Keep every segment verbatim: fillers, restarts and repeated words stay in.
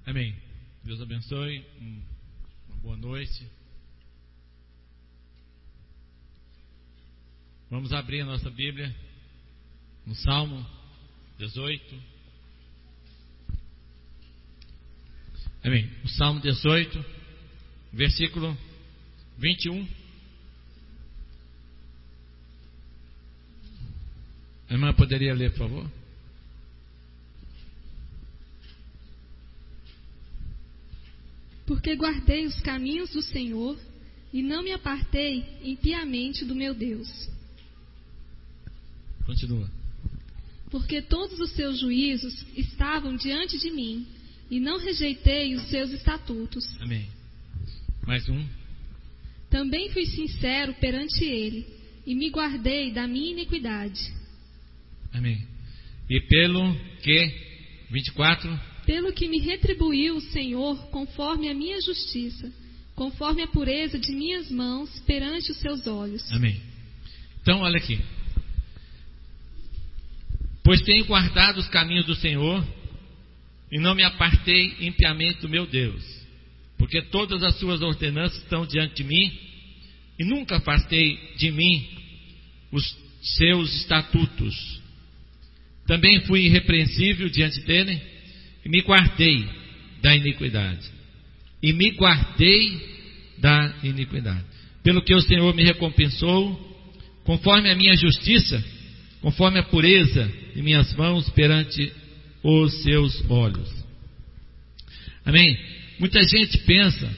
Amém. Deus abençoe. Uma boa noite. Vamos abrir a nossa Bíblia no Salmo dezoito. Amém. O Salmo dezoito, versículo vinte e um. A irmã poderia ler, por favor? Porque guardei os caminhos do Senhor e não me apartei impiamente do meu Deus. Continua. Porque todos os seus juízos estavam diante de mim e não rejeitei os seus estatutos. Amém. Mais um. Também fui sincero perante ele e me guardei da minha iniquidade. Amém. E pelo que? vinte e quatro. Pelo que me retribuiu o Senhor conforme a minha justiça, conforme a pureza de minhas mãos perante os seus olhos. Amém. Então, olha aqui. Pois tenho guardado os caminhos do Senhor e não me apartei impiamente do meu Deus, porque todas as suas ordenanças estão diante de mim e nunca afastei de mim os seus estatutos. Também fui irrepreensível diante dele e me guardei da iniquidade. E me guardei da iniquidade. Pelo que o Senhor me recompensou, conforme a minha justiça, conforme a pureza de minhas mãos perante os seus olhos. Amém? Muita gente pensa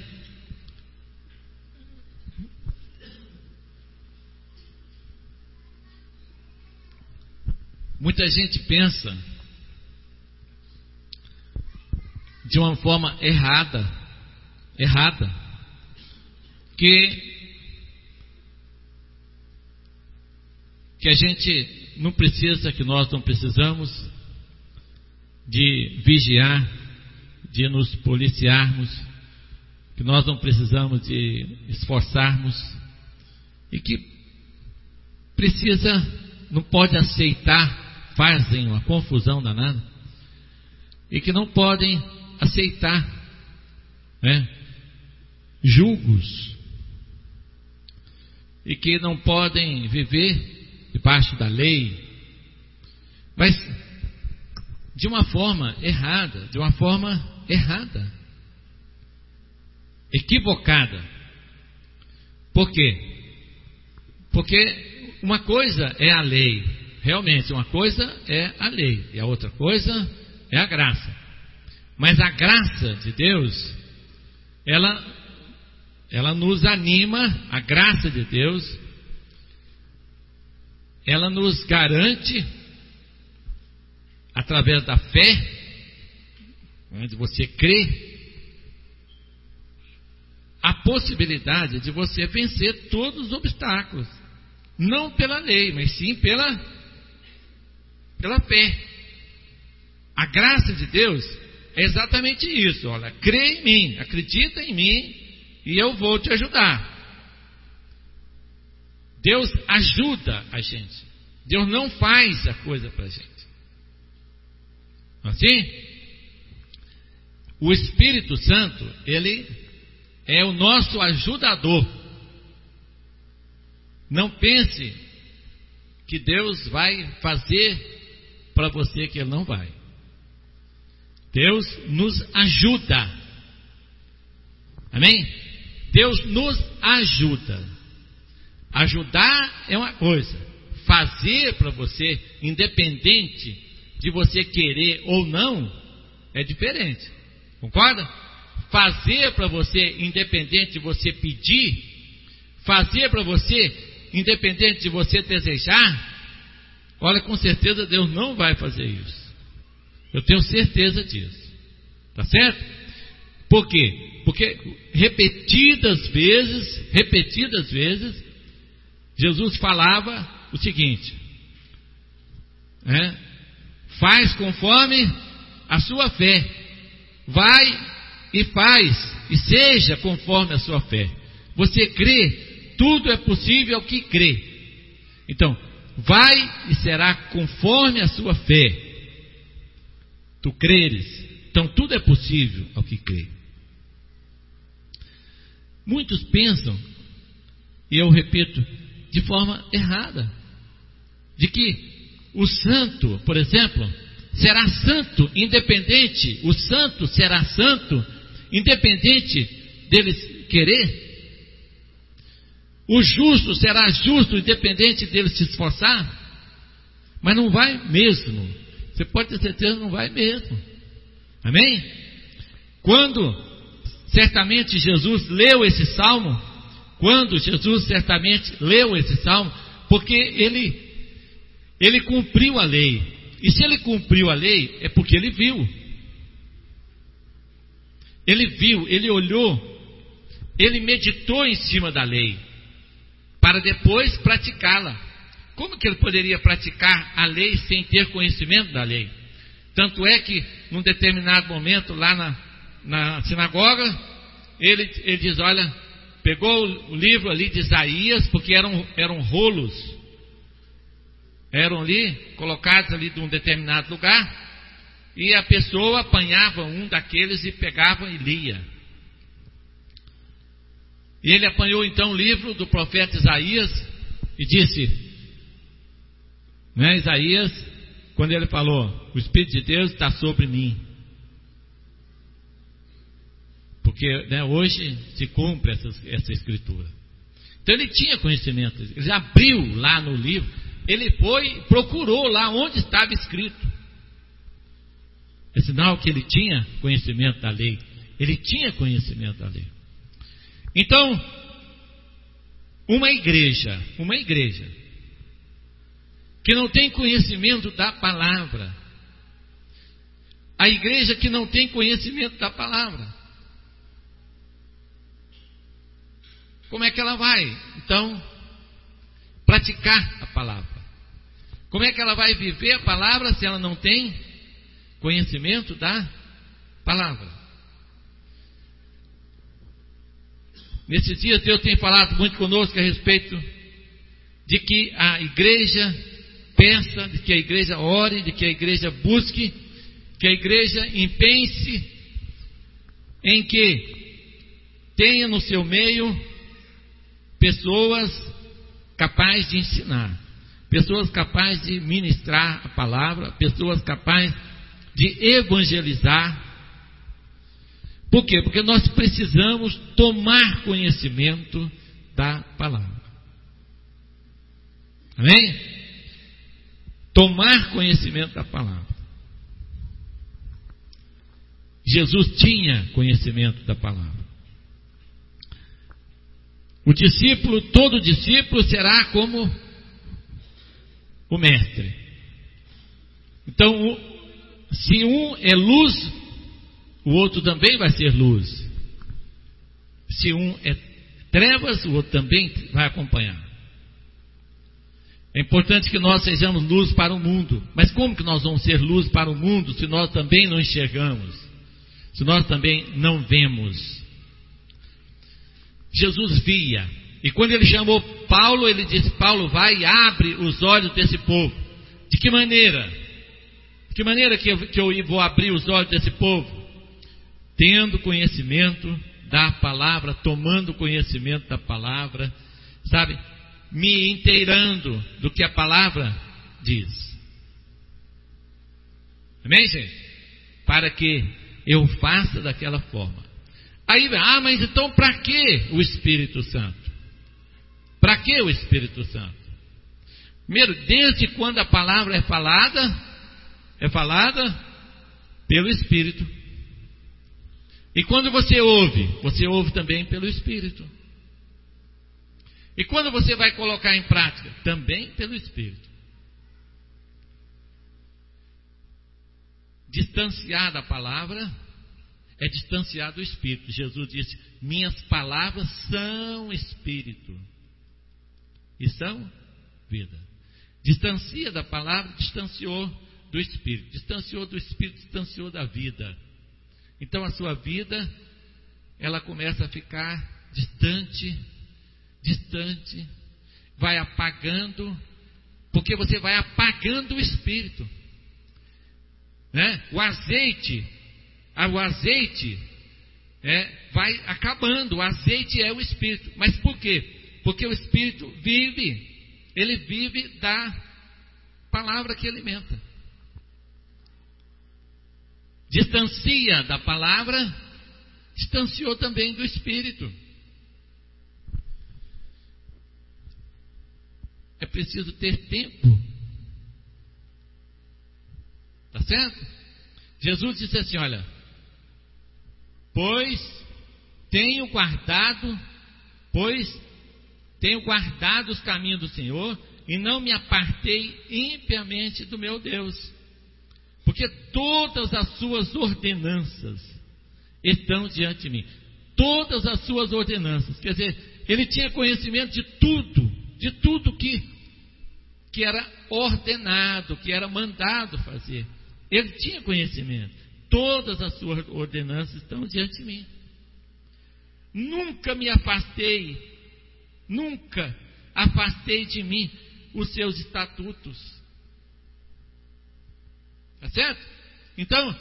Muita gente pensa de uma forma errada, errada, que, que a gente não precisa, que nós não precisamos de vigiar, de nos policiarmos, que nós não precisamos de esforçarmos, e que precisa, não pode aceitar, fazem uma confusão danada, e que não podem aceitar, né, julgos, e que não podem viver debaixo da lei, mas de uma forma errada, de uma forma errada, equivocada. Por quê? Porque uma coisa é a lei, realmente uma coisa é a lei, e a outra coisa é a graça. Mas a graça de Deus, ela, ela nos anima, a graça de Deus, ela nos garante, através da fé, onde você crê, a possibilidade de você vencer todos os obstáculos, não pela lei, mas sim pela, pela fé. A graça de Deus é exatamente isso. Olha, crê em mim, acredita em mim e eu vou te ajudar. Deus ajuda a gente. Deus não faz a coisa para a gente. Assim, o Espírito Santo, ele é o nosso ajudador. Não pense que Deus vai fazer para você que Ele não vai. Deus nos ajuda. Amém? Deus nos ajuda. Ajudar é uma coisa, fazer para você, independente de você querer ou não, é diferente. Concorda? Fazer para você, independente de você pedir, fazer para você, independente de você desejar, olha, com certeza Deus não vai fazer isso. Eu tenho certeza disso. Tá certo? Por quê? Porque repetidas vezes, repetidas vezes, Jesus falava o seguinte, né? Faz conforme a sua fé. Vai e faz, e seja conforme a sua fé. Você crê, tudo é possível ao que crê. Então, vai e será conforme a sua fé. Tu creres, Então tudo é possível ao que crê. Muitos pensam, e eu repito, de forma errada, de que o santo, por exemplo, será santo independente, o santo será santo independente deles querer. O justo será justo independente dele se esforçar. Mas não vai mesmo. Você pode ter certeza que não vai mesmo. Amém? Quando certamente Jesus leu esse salmo, quando Jesus certamente leu esse salmo, porque ele, ele cumpriu a lei. E se ele cumpriu a lei, é porque ele viu. Ele viu, ele olhou, ele meditou em cima da lei, para depois praticá-la. Como que ele poderia praticar a lei sem ter conhecimento da lei? Tanto é que, num determinado momento, lá na, na sinagoga, ele, ele diz, olha, pegou o livro ali de Isaías, porque eram, eram rolos, eram ali, colocados ali de um determinado lugar, e a pessoa apanhava um daqueles e pegava e lia. E ele apanhou então o livro do profeta Isaías e disse, né, Isaías, quando ele falou, o Espírito de Deus está sobre mim. Porque, né, hoje se cumpre essa, essa escritura. Então ele tinha conhecimento, ele abriu lá no livro, ele foi, procurou lá onde estava escrito. É sinal que ele tinha conhecimento da lei. Ele tinha conhecimento da lei. Então, uma igreja, uma igreja, que não tem conhecimento da palavra, a igreja que não tem conhecimento da palavra, como é que ela vai, então, praticar a palavra? Como é que ela vai viver a palavra se ela não tem conhecimento da palavra? Nesses dias Deus tem falado muito conosco a respeito de que a igreja peça, de que a igreja ore, de que a igreja busque, que a igreja empenhe-se em que tenha no seu meio pessoas capazes de ensinar, pessoas capazes de ministrar a palavra, pessoas capazes de evangelizar. Por quê? Porque nós precisamos tomar conhecimento da palavra. Amém? Tomar conhecimento da palavra. Jesus tinha conhecimento da palavra. O discípulo, todo discípulo será como o mestre. Então, se um é luz, o outro também vai ser luz. Se um é trevas, o outro também vai acompanhar. É importante que nós sejamos luz para o mundo. Mas como que nós vamos ser luz para o mundo se nós também não enxergamos? Se nós também não vemos? Jesus via. E quando ele chamou Paulo, ele disse, Paulo, vai e abre os olhos desse povo. De que maneira? De que maneira que eu, que eu vou abrir os olhos desse povo? Tendo conhecimento da palavra, tomando conhecimento da palavra, sabe? Me inteirando do que a palavra diz. Amém, gente? Para que eu faça daquela forma. Aí, ah, mas então para que o Espírito Santo? Para que o Espírito Santo? Primeiro, desde quando a palavra é falada, é falada pelo Espírito. E quando você ouve, você ouve também pelo Espírito. E quando você vai colocar em prática, também pelo Espírito. Distanciar da palavra é distanciar do Espírito. Jesus disse, minhas palavras são Espírito e são vida. Distancia da palavra, distanciou do Espírito. Distanciou do Espírito, distanciou da vida. Então a sua vida, ela começa a ficar distante, distante, vai apagando, porque você vai apagando o Espírito, né? O azeite o azeite é, vai acabando. O azeite é o Espírito. Mas por quê? Porque o Espírito vive, ele vive da palavra que alimenta. Distancia da palavra, distanciou também do Espírito. É preciso ter tempo. Tá certo? Jesus disse assim, olha, pois tenho guardado, pois tenho guardado os caminhos do Senhor e não me apartei impiamente do meu Deus, porque todas as suas ordenanças estão diante de mim. Todas as suas ordenanças, quer dizer, ele tinha conhecimento de tudo, de tudo que, que era ordenado, que era mandado fazer. Ele tinha conhecimento. Todas as suas ordenanças estão diante de mim. Nunca me afastei, nunca afastei de mim os seus estatutos. Tá certo? Então,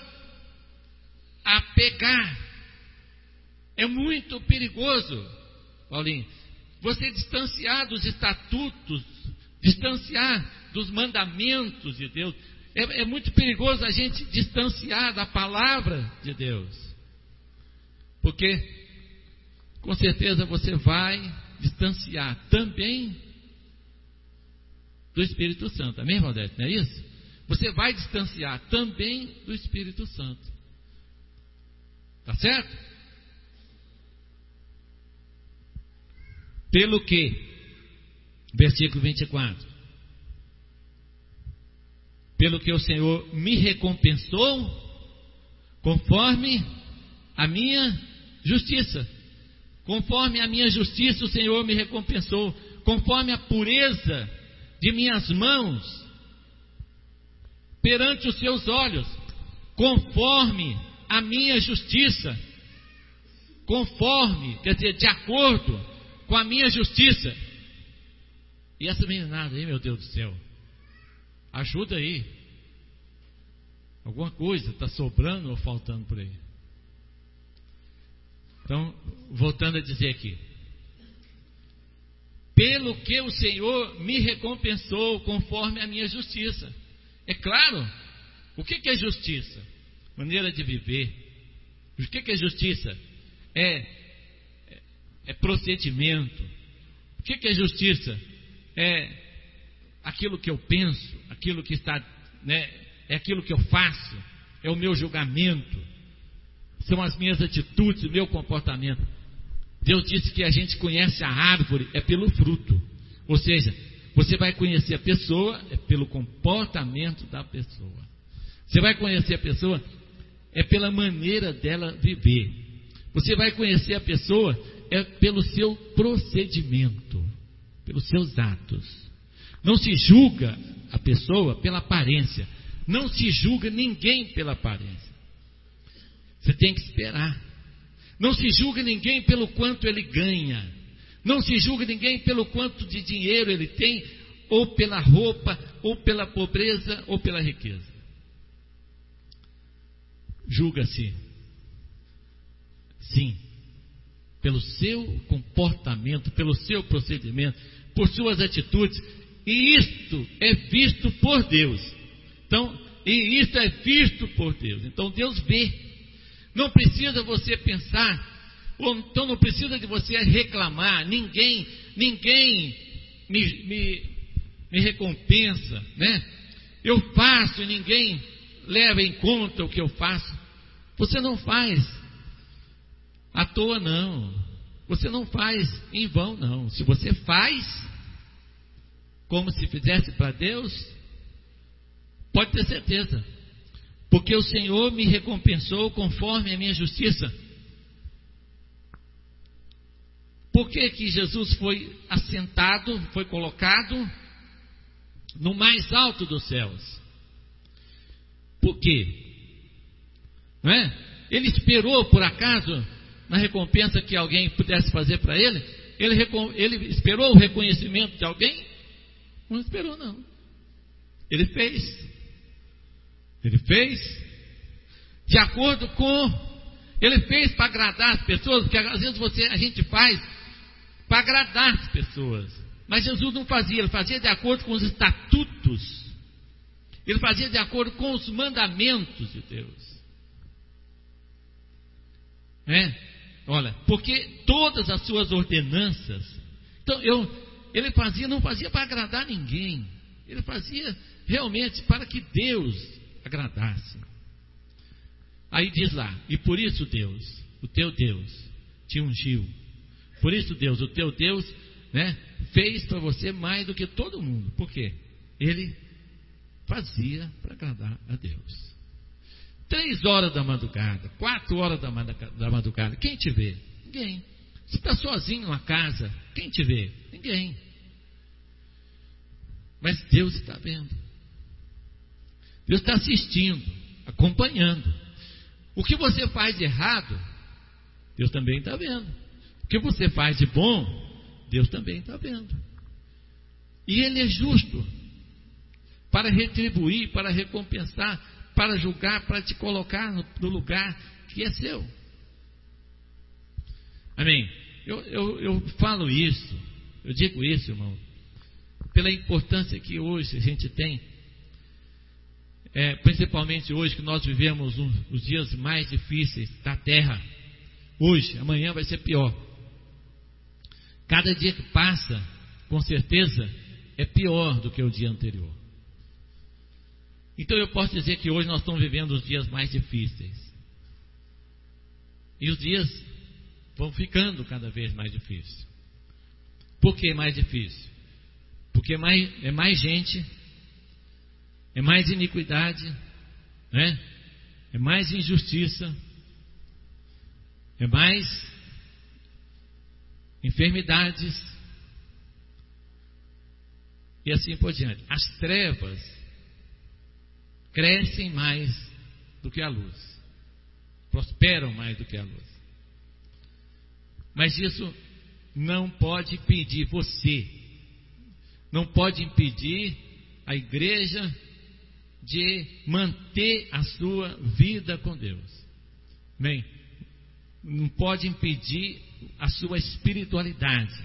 apegar é muito perigoso, Paulinho. Você distanciar dos estatutos, distanciar dos mandamentos de Deus. É, é muito perigoso a gente distanciar da palavra de Deus. Porque, com certeza, você vai distanciar também do Espírito Santo. Amém, Valdete? Não é isso? Você vai distanciar também do Espírito Santo. Tá certo? Pelo que? Versículo vinte e quatro. Pelo que o Senhor me recompensou, conforme a minha justiça. Conforme a minha justiça, o Senhor me recompensou. Conforme a pureza de minhas mãos, perante os seus olhos. Conforme a minha justiça. Conforme, quer dizer, de acordo com a minha justiça. E essa meninada aí, meu Deus do céu, ajuda aí. Alguma coisa está sobrando ou faltando por aí? Então, voltando a dizer aqui. Pelo que o Senhor me recompensou conforme a minha justiça. É claro, o que é justiça? Maneira de viver. O que é justiça? É, é, é procedimento. O que é justiça? É aquilo que eu penso, aquilo que está, né, é aquilo que eu faço, é o meu julgamento, são as minhas atitudes, o meu comportamento. Deus disse que a gente conhece a árvore é pelo fruto, ou seja, você vai conhecer a pessoa é pelo comportamento da pessoa. Você vai conhecer a pessoa é pela maneira dela viver. Você vai conhecer a pessoa é pelo seu procedimento, pelos seus atos. Não se julga a pessoa pela aparência. Não se julga ninguém pela aparência. Você tem que esperar. Não se julga ninguém pelo quanto ele ganha. Não se julga ninguém pelo quanto de dinheiro ele tem, ou pela roupa, ou pela pobreza, ou pela riqueza. Julga-se, sim, pelo seu comportamento, pelo seu procedimento, por suas atitudes. E isto é visto por Deus. Então, e isto é visto por Deus. Então Deus vê. Não precisa você pensar, ou então não precisa de você reclamar. Ninguém, ninguém me, me, me recompensa, né? Eu faço e ninguém leva em conta o que eu faço. Você não faz à toa, não. Você não faz em vão, não. Se você faz como se fizesse para Deus, pode ter certeza, porque o Senhor me recompensou conforme a minha justiça. Por que que Jesus foi assentado, foi colocado no mais alto dos céus? Por quê? Não é? Ele esperou, por acaso, na recompensa que alguém pudesse fazer para ele? Ele, ele esperou o reconhecimento de alguém? Não esperou, não. Ele fez. Ele fez. de acordo com... Ele fez para agradar as pessoas, porque às vezes você, a gente faz para agradar as pessoas. Mas Jesus não fazia, ele fazia de acordo com os estatutos. Ele fazia de acordo com os mandamentos de Deus. É? Olha, porque todas as suas ordenanças... Então, eu, ele fazia, não fazia para agradar ninguém. Ele fazia realmente para que Deus agradasse. Aí diz lá, e por isso Deus, o teu Deus, te ungiu. Por isso Deus, o teu Deus, né, fez para você mais do que todo mundo. Por quê? Ele fazia para agradar a Deus. Três horas da madrugada, quatro horas da madrugada, quem te vê? Ninguém. Você está sozinho na casa, quem te vê? Ninguém. Mas Deus está vendo. Deus está assistindo, acompanhando. O que você faz de errado, Deus também está vendo. O que você faz de bom, Deus também está vendo. E Ele é justo para retribuir, para recompensar, para julgar, para te colocar no, no lugar que é seu. Amém? Eu, eu, eu falo isso, eu digo isso, irmão, pela importância que hoje a gente tem. É, principalmente hoje que nós vivemos um, os dias mais difíceis da terra. Hoje, amanhã vai ser pior. Cada dia que passa, com certeza, é pior do que o dia anterior. Então eu posso dizer que hoje nós estamos vivendo os dias mais difíceis. E os dias vão ficando cada vez mais difíceis. Por que mais difícil? Porque mais, é mais gente... É mais iniquidade, né? É mais injustiça, é mais enfermidades, e assim por diante. As trevas crescem mais do que a luz, prosperam mais do que a luz. Mas isso não pode impedir você, não pode impedir a igreja de manter a sua vida com Deus. Bem, não pode impedir a sua espiritualidade.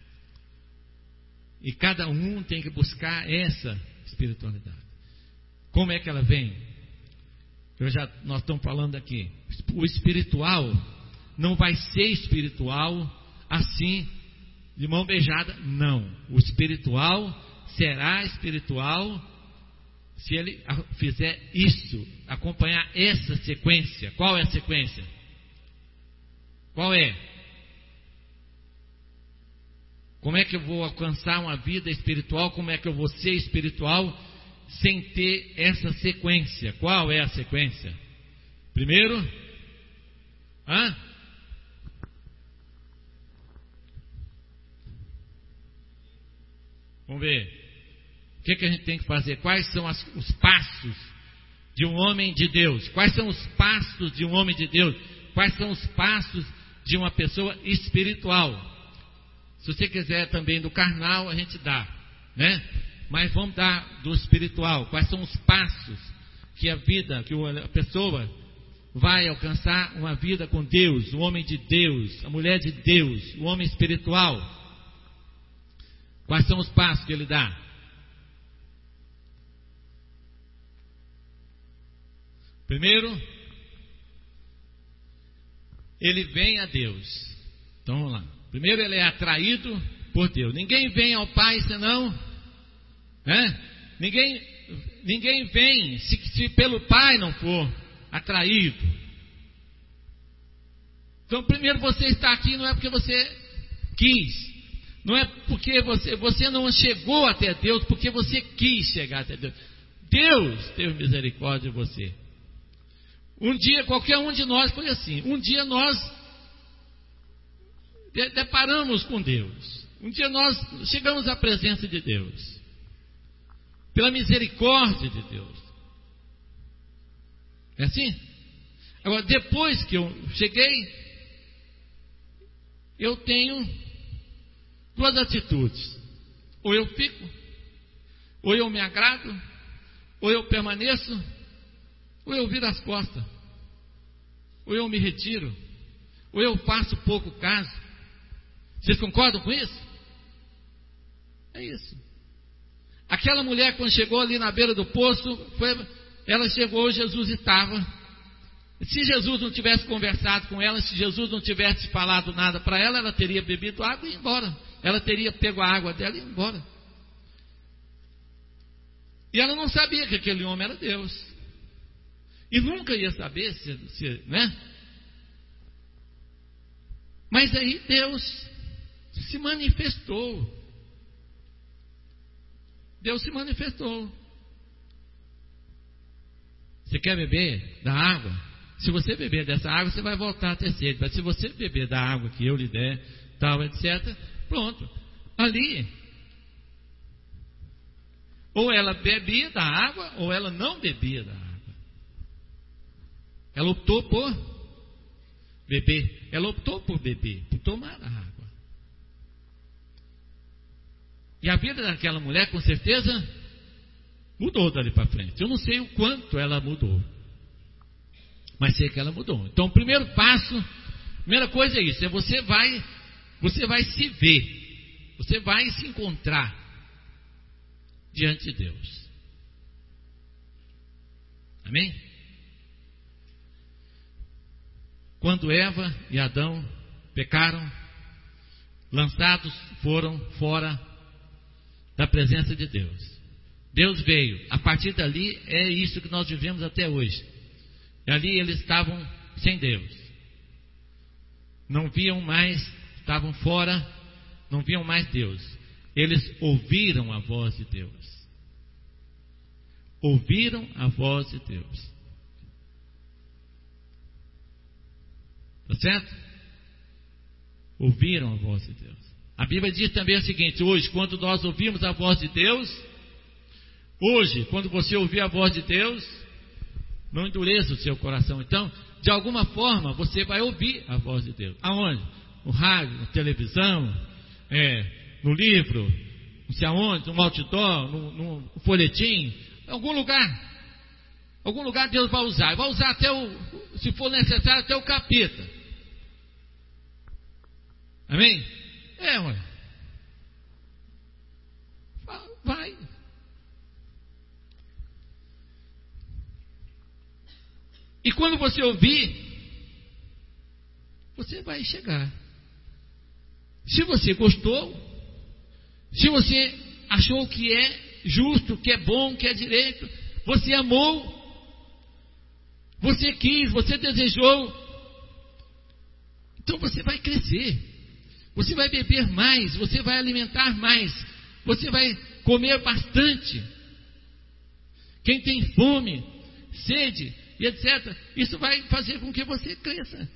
E cada um tem que buscar essa espiritualidade. Como é que ela vem? Eu já, nós estamos falando aqui. O espiritual não vai ser espiritual assim, de mão beijada. Não. O espiritual será espiritual se ele fizer isso, acompanhar essa sequência. Qual é a sequência? Qual é? Como é que eu vou alcançar uma vida espiritual? Como é que eu vou ser espiritual sem ter essa sequência? Qual é a sequência? Primeiro, hã? Vamos ver. O que, que a gente tem que fazer? Quais são as, os passos de um homem de Deus? Quais são os passos de um homem de Deus? Quais são os passos de uma pessoa espiritual? Se você quiser também do carnal, a gente dá, né? Mas vamos dar do espiritual. Quais são os passos que a vida, que a pessoa vai alcançar uma vida com Deus, o homem de Deus, a mulher de Deus, o homem espiritual? Quais são os passos que ele dá? Primeiro, ele vem a Deus. Então vamos lá. Primeiro ele é atraído por Deus. Ninguém vem ao Pai senão, né? Ninguém, ninguém vem se, se pelo Pai não for atraído. Então primeiro você está aqui não é porque você quis. Não é porque você, você não chegou até Deus porque você quis chegar até Deus. Deus teve misericórdia de você. Um dia, qualquer um de nós foi assim. Um dia nós deparamos com Deus. Um dia nós chegamos à presença de Deus. Pela misericórdia de Deus. É assim? Agora, depois que eu cheguei, eu tenho duas atitudes. Ou eu fico, ou eu me agrado, ou eu permaneço, ou eu viro as costas. ou eu me retiro, ou eu faço pouco caso. Vocês concordam com isso? É isso. Aquela mulher, quando chegou ali na beira do poço, foi, ela chegou, Jesus estava. Se Jesus não tivesse conversado com ela, se Jesus não tivesse falado nada para ela, ela teria bebido água e ido embora. Ela teria pego a água dela e ido embora. E ela não sabia que aquele homem era Deus. E nunca ia saber se, se né? Mas aí Deus se manifestou. Deus se manifestou. Você quer beber da água? Se você beber dessa água, você vai voltar a ter sede. Mas se você beber da água que eu lhe der, tal, etcétera, pronto. Ali, ou ela bebia da água, ou ela não bebia da água. Ela optou por beber. Ela optou por beber, por tomar a água. E a vida daquela mulher, com certeza, mudou dali para frente. Eu não sei o quanto ela mudou, mas sei que ela mudou. Então, o primeiro passo, a primeira coisa é isso: é você vai, você vai se ver, você vai se encontrar diante de Deus. Amém? Quando Eva e Adão pecaram, lançados foram fora da presença de Deus. Deus veio. A partir dali é isso que nós vivemos até hoje. E ali eles estavam sem Deus. Não viam mais, estavam fora, não viam mais Deus. Eles ouviram a voz de Deus. Ouviram a voz de Deus. Está certo? Ouviram a voz de Deus. A Bíblia diz também o seguinte: hoje, quando nós ouvimos a voz de Deus, hoje, quando você ouvir a voz de Deus, não endureça o seu coração. Então, de alguma forma, você vai ouvir a voz de Deus. Aonde? No rádio, na televisão, é, no livro, não sei aonde, no outdoor, no, no folhetim, em algum lugar. Algum lugar Deus vai usar. Vai usar até o, se for necessário, até o capeta. Amém? É, ué. Vai. E quando você ouvir, você vai chegar. Se você gostou, se você achou que é justo, que é bom, que é direito, você amou, você quis, você desejou, então você vai crescer. Você vai beber mais, você vai alimentar mais, você vai comer bastante. Quem tem fome, sede e etcétera, isso vai fazer com que você cresça.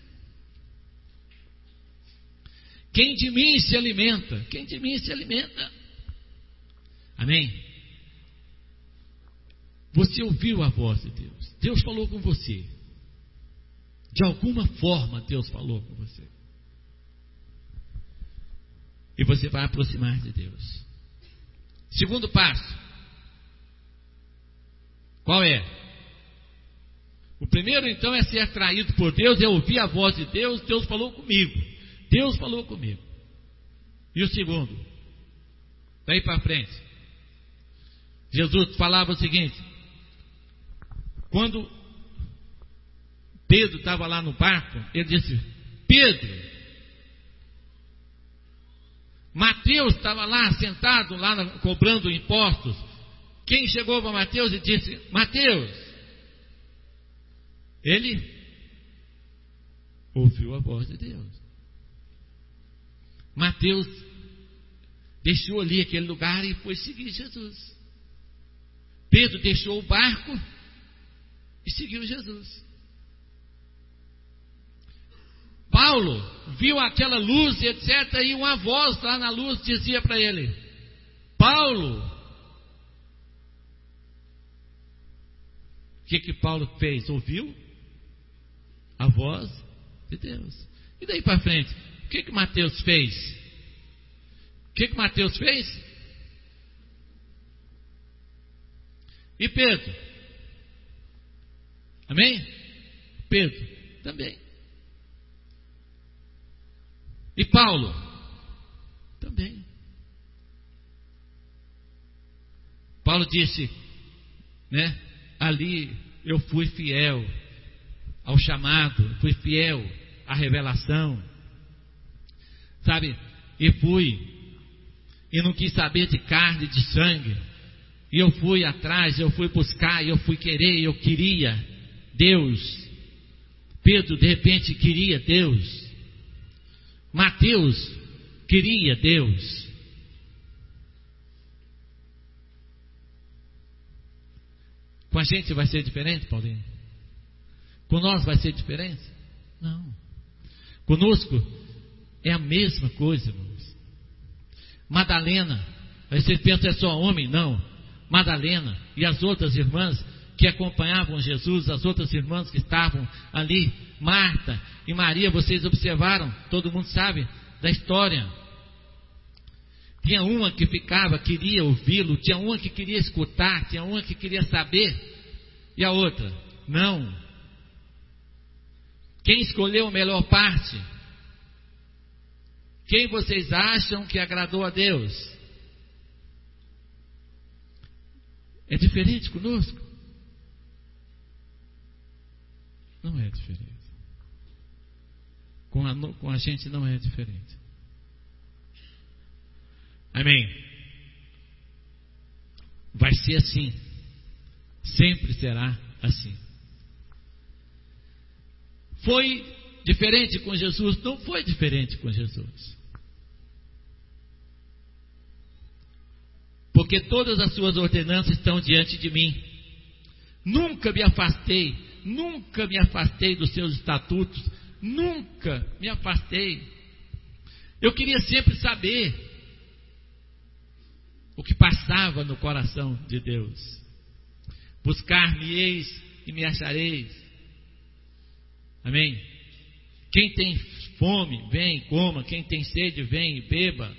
Quem de mim se alimenta, quem de mim se alimenta. Amém? Você ouviu a voz de Deus. Deus falou com você. De alguma forma Deus falou com você. E você vai aproximar de Deus. Segundo passo. Qual é? O primeiro então é ser atraído por Deus, é ouvir a voz de Deus. Deus falou comigo. Deus falou comigo. E o segundo? Daí para frente. Jesus falava o seguinte: quando Pedro estava lá no barco, ele disse: Pedro, Mateus estava lá sentado, lá na, cobrando impostos. Quem chegou para Mateus e disse: Mateus, ele ouviu a voz de Deus. Mateus deixou ali aquele lugar e foi seguir Jesus. Pedro deixou o barco e seguiu Jesus. Paulo viu aquela luz, etcétera, e uma voz lá na luz dizia para ele: Paulo. O que que Paulo fez? Ouviu a voz de Deus. E daí para frente, o que que Mateus fez? O que que Mateus fez? E Pedro? Amém? Pedro, Também. E Paulo? Também. Paulo disse, né? Ali eu fui fiel ao chamado, fui fiel à revelação, sabe? E fui, e não quis saber de carne e de sangue, e eu fui atrás, eu fui buscar, eu fui querer, eu queria Deus. Pedro de repente queria Deus. Mateus queria Deus. Com a gente vai ser diferente, Paulinho? Com nós vai ser diferente? Não. Conosco é a mesma coisa, irmãos. Madalena, aí você pensa é só homem? Não. Madalena e as outras irmãs que acompanhavam Jesus, as outras irmãs que estavam ali, Marta e Maria, vocês observaram, todo mundo sabe da história. Tinha uma que ficava, queria ouvi-lo, tinha uma que queria escutar, tinha uma que queria saber, e a outra, não. Quem escolheu a melhor parte? Quem vocês acham que agradou a Deus? É diferente conosco? Não é diferente. Com a, com a gente não é diferente. Amém? Vai ser assim. Sempre será assim. Foi diferente com Jesus? Não foi diferente com Jesus. Porque todas as suas ordenanças estão diante de mim. Nunca me afastei, nunca me afastei dos seus estatutos, nunca me afastei. Eu queria sempre saber o que passava no coração de Deus. Buscar-me-eis e me achareis. Amém? Quem tem fome, vem e coma. Quem tem sede, vem e beba.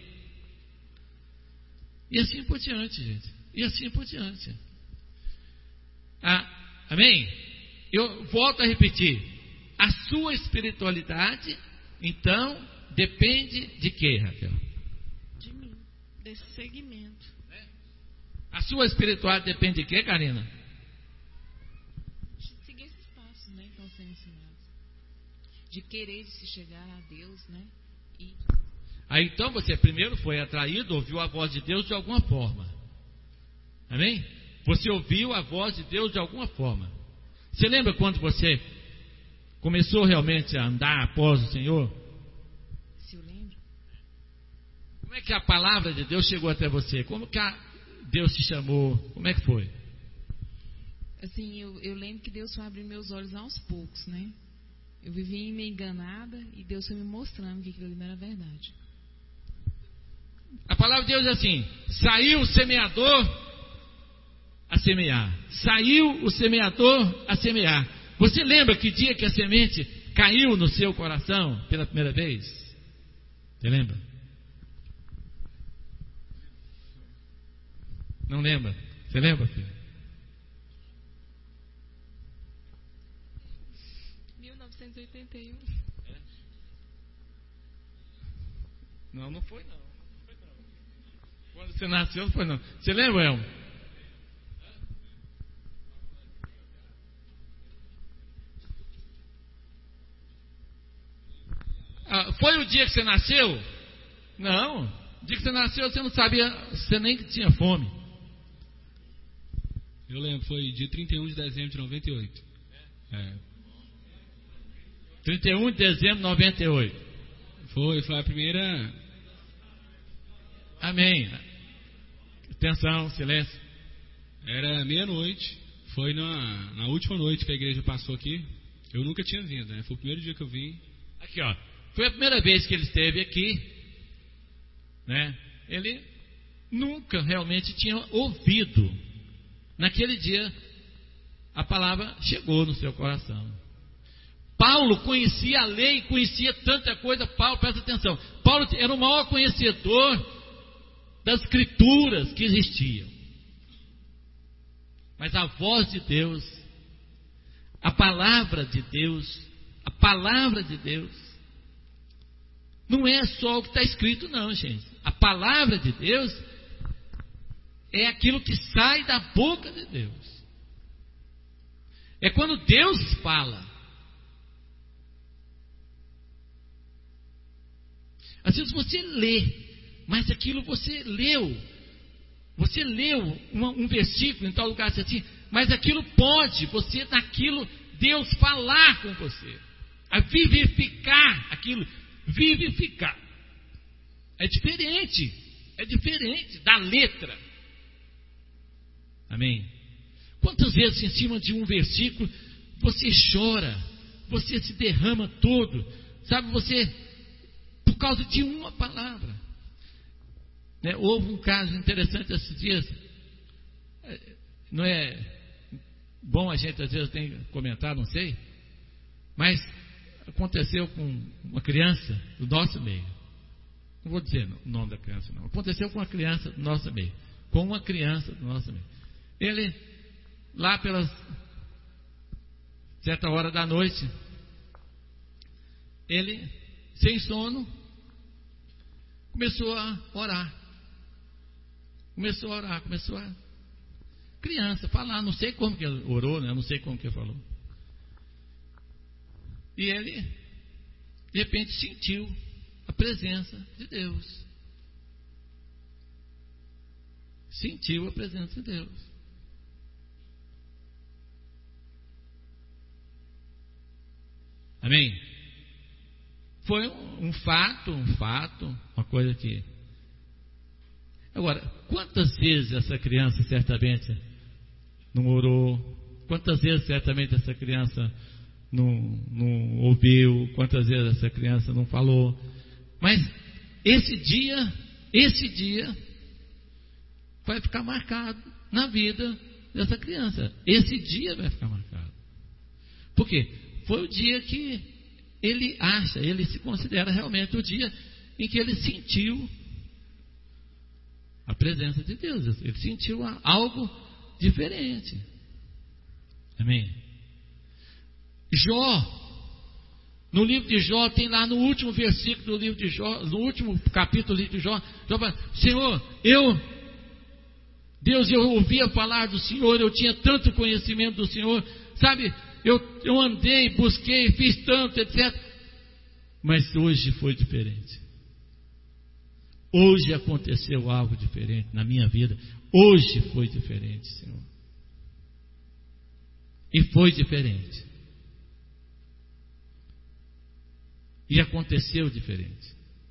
E assim por diante, gente. E assim por diante. Ah, amém? Eu volto a repetir. A sua espiritualidade, então, depende de quê, Raquel? De mim. Desse segmento. A sua espiritualidade depende de quê, Karina? De seguir esses passos, né? Que estão sendo ensinados. De querer de se chegar a Deus, né? E... Aí então você primeiro foi atraído, ouviu a voz de Deus de alguma forma. Amém? Você ouviu a voz de Deus de alguma forma. Você lembra quando você começou realmente a andar após o Senhor? Se eu lembro. Como é que a palavra de Deus chegou até você? Como que a Deus te chamou? Como é que foi? Assim, eu, eu lembro que Deus foi abrir meus olhos aos poucos, né? Eu vivia meio enganada e Deus foi me mostrando que aquilo não era verdade. A palavra de Deus é assim: saiu o semeador a semear. Saiu o semeador a semear. Você lembra que dia que a semente caiu no seu coração pela primeira vez? Você lembra? Não lembra? Você lembra, filho? mil novecentos e oitenta e um. É? Não, não foi não. Não foi não. Quando você nasceu, não foi não. Você lembra, Elmo? Ah, foi o dia que você nasceu? Não. O dia que você nasceu, você não sabia, você nem tinha fome. Eu lembro, foi dia trinta e um de dezembro de noventa e oito. É. trinta e um de dezembro de noventa e oito. Foi, foi a primeira. Amém. Atenção, silêncio. Era meia-noite. Foi na, na última noite que a igreja passou aqui. Eu nunca tinha vindo, né? Foi o primeiro dia que eu vim. Aqui, ó. Foi a primeira vez que ele esteve aqui, né? Ele nunca realmente tinha ouvido. Naquele dia, a palavra chegou no seu coração. Paulo conhecia a lei, conhecia tanta coisa. Paulo, presta atenção, Paulo era o maior conhecedor das escrituras que existiam. Mas a voz de Deus, a palavra de Deus, A palavra de Deus não é só o que está escrito, não, gente. A palavra de Deus é aquilo que sai da boca de Deus. É quando Deus fala. Às vezes você lê, mas aquilo você leu. Você leu um, um versículo em tal lugar assim, mas aquilo pode, você naquilo, Deus falar com você. A vivificar aquilo. Vivificar. É diferente. É diferente da letra. Amém? Quantas vezes em cima de um versículo você chora, você se derrama todo, sabe, você, por causa de uma palavra. Né? Houve um caso interessante esses dias, não é bom a gente às vezes tem que comentar, não sei, mas aconteceu com uma criança do nosso meio. Não vou dizer o nome da criança, não. Aconteceu com uma criança do nosso meio. Com uma criança do nosso meio. Ele, lá pelas certa hora da noite, ele, sem sono, começou a orar. Começou a orar, começou a... Criança, falar, não sei como que ele orou, né? Não sei como que ele falou. E ele, de repente, sentiu a presença de Deus. Sentiu a presença de Deus. Amém? Foi um, um fato, um fato, uma coisa que... Agora, quantas vezes essa criança certamente não orou? Quantas vezes certamente essa criança não, não ouviu? Quantas vezes essa criança não falou? Mas esse dia, esse dia vai ficar marcado na vida dessa criança. Esse dia vai ficar marcado. Por quê? Foi o dia que ele acha, ele se considera realmente o dia em que ele sentiu a presença de Deus. Ele sentiu algo diferente. Amém? Jó, no livro de Jó, tem lá no último versículo do livro de Jó, no último capítulo do livro de Jó, Jó fala, Senhor, eu, Deus, eu ouvia falar do Senhor, eu tinha tanto conhecimento do Senhor, sabe, eu, eu andei, busquei, fiz tanto, etcétera. Mas hoje foi diferente. Hoje aconteceu algo diferente na minha vida. Hoje foi diferente, Senhor. E foi diferente. E aconteceu diferente.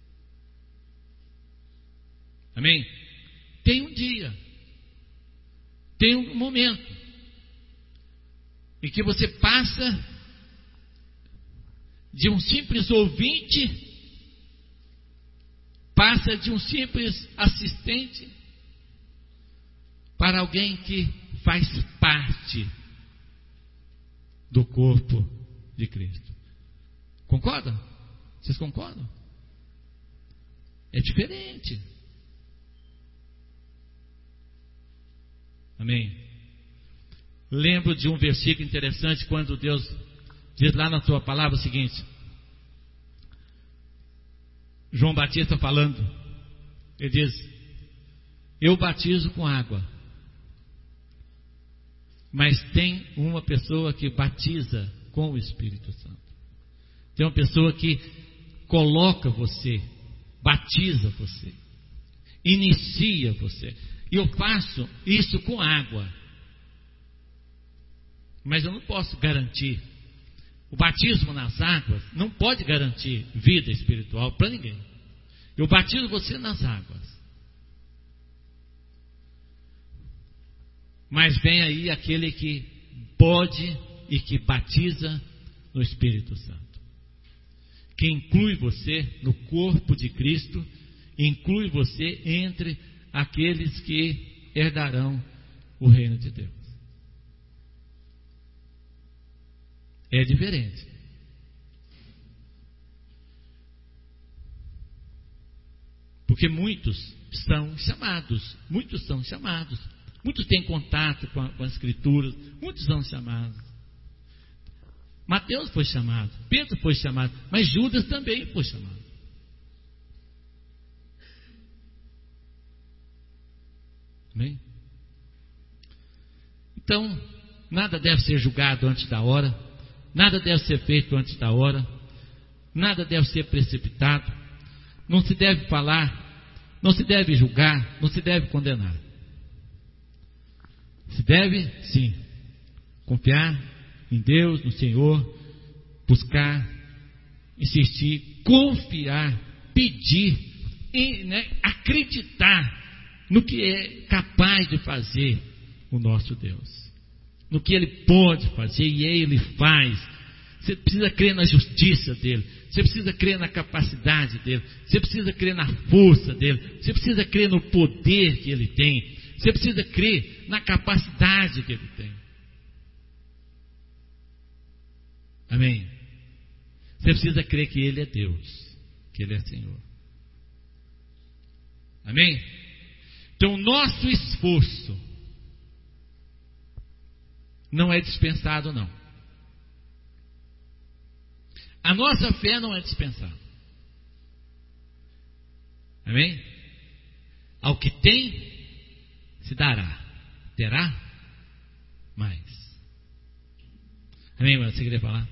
Amém? Tem um dia, tem um momento em que você passa de um simples ouvinte, passa de um simples assistente para alguém que faz parte do corpo de Cristo. Concorda? Vocês concordam? É diferente. Amém? Lembro de um versículo interessante quando Deus diz lá na sua palavra o seguinte: João Batista falando, ele diz, eu batizo com água, mas tem uma pessoa que batiza com o Espírito Santo. Tem uma pessoa que coloca você, batiza você, inicia você. E eu faço isso com água, mas eu não posso garantir. O batismo nas águas não pode garantir vida espiritual para ninguém. Eu batizo você nas águas, mas vem aí aquele que pode e que batiza no Espírito Santo, que inclui você no corpo de Cristo, inclui você entre aqueles que herdarão o reino de Deus. É diferente. Porque muitos são chamados, muitos são chamados, muitos têm contato com, a, com as Escrituras, muitos são chamados. Mateus foi chamado, Pedro foi chamado, mas Judas também foi chamado. Amém? Então, nada deve ser julgado antes da hora, nada deve ser feito antes da hora, nada deve ser precipitado, não se deve falar, não se deve julgar, não se deve condenar. Se deve, sim, confiar em Deus, no Senhor, buscar, insistir, confiar, pedir, e, né, acreditar no que é capaz de fazer o nosso Deus, no que Ele pode fazer e Ele faz. Você precisa crer na justiça dEle, você precisa crer na capacidade dEle, você precisa crer na força dEle, você precisa crer no poder que Ele tem, você precisa crer na capacidade que Ele tem. Amém? Você precisa crer que Ele é Deus, que Ele é Senhor. Amém? Então, nosso esforço não é dispensado, não. A nossa fé não é dispensada. Amém? Ao que tem, se dará. Terá mais. Amém, irmão? Você queria falar?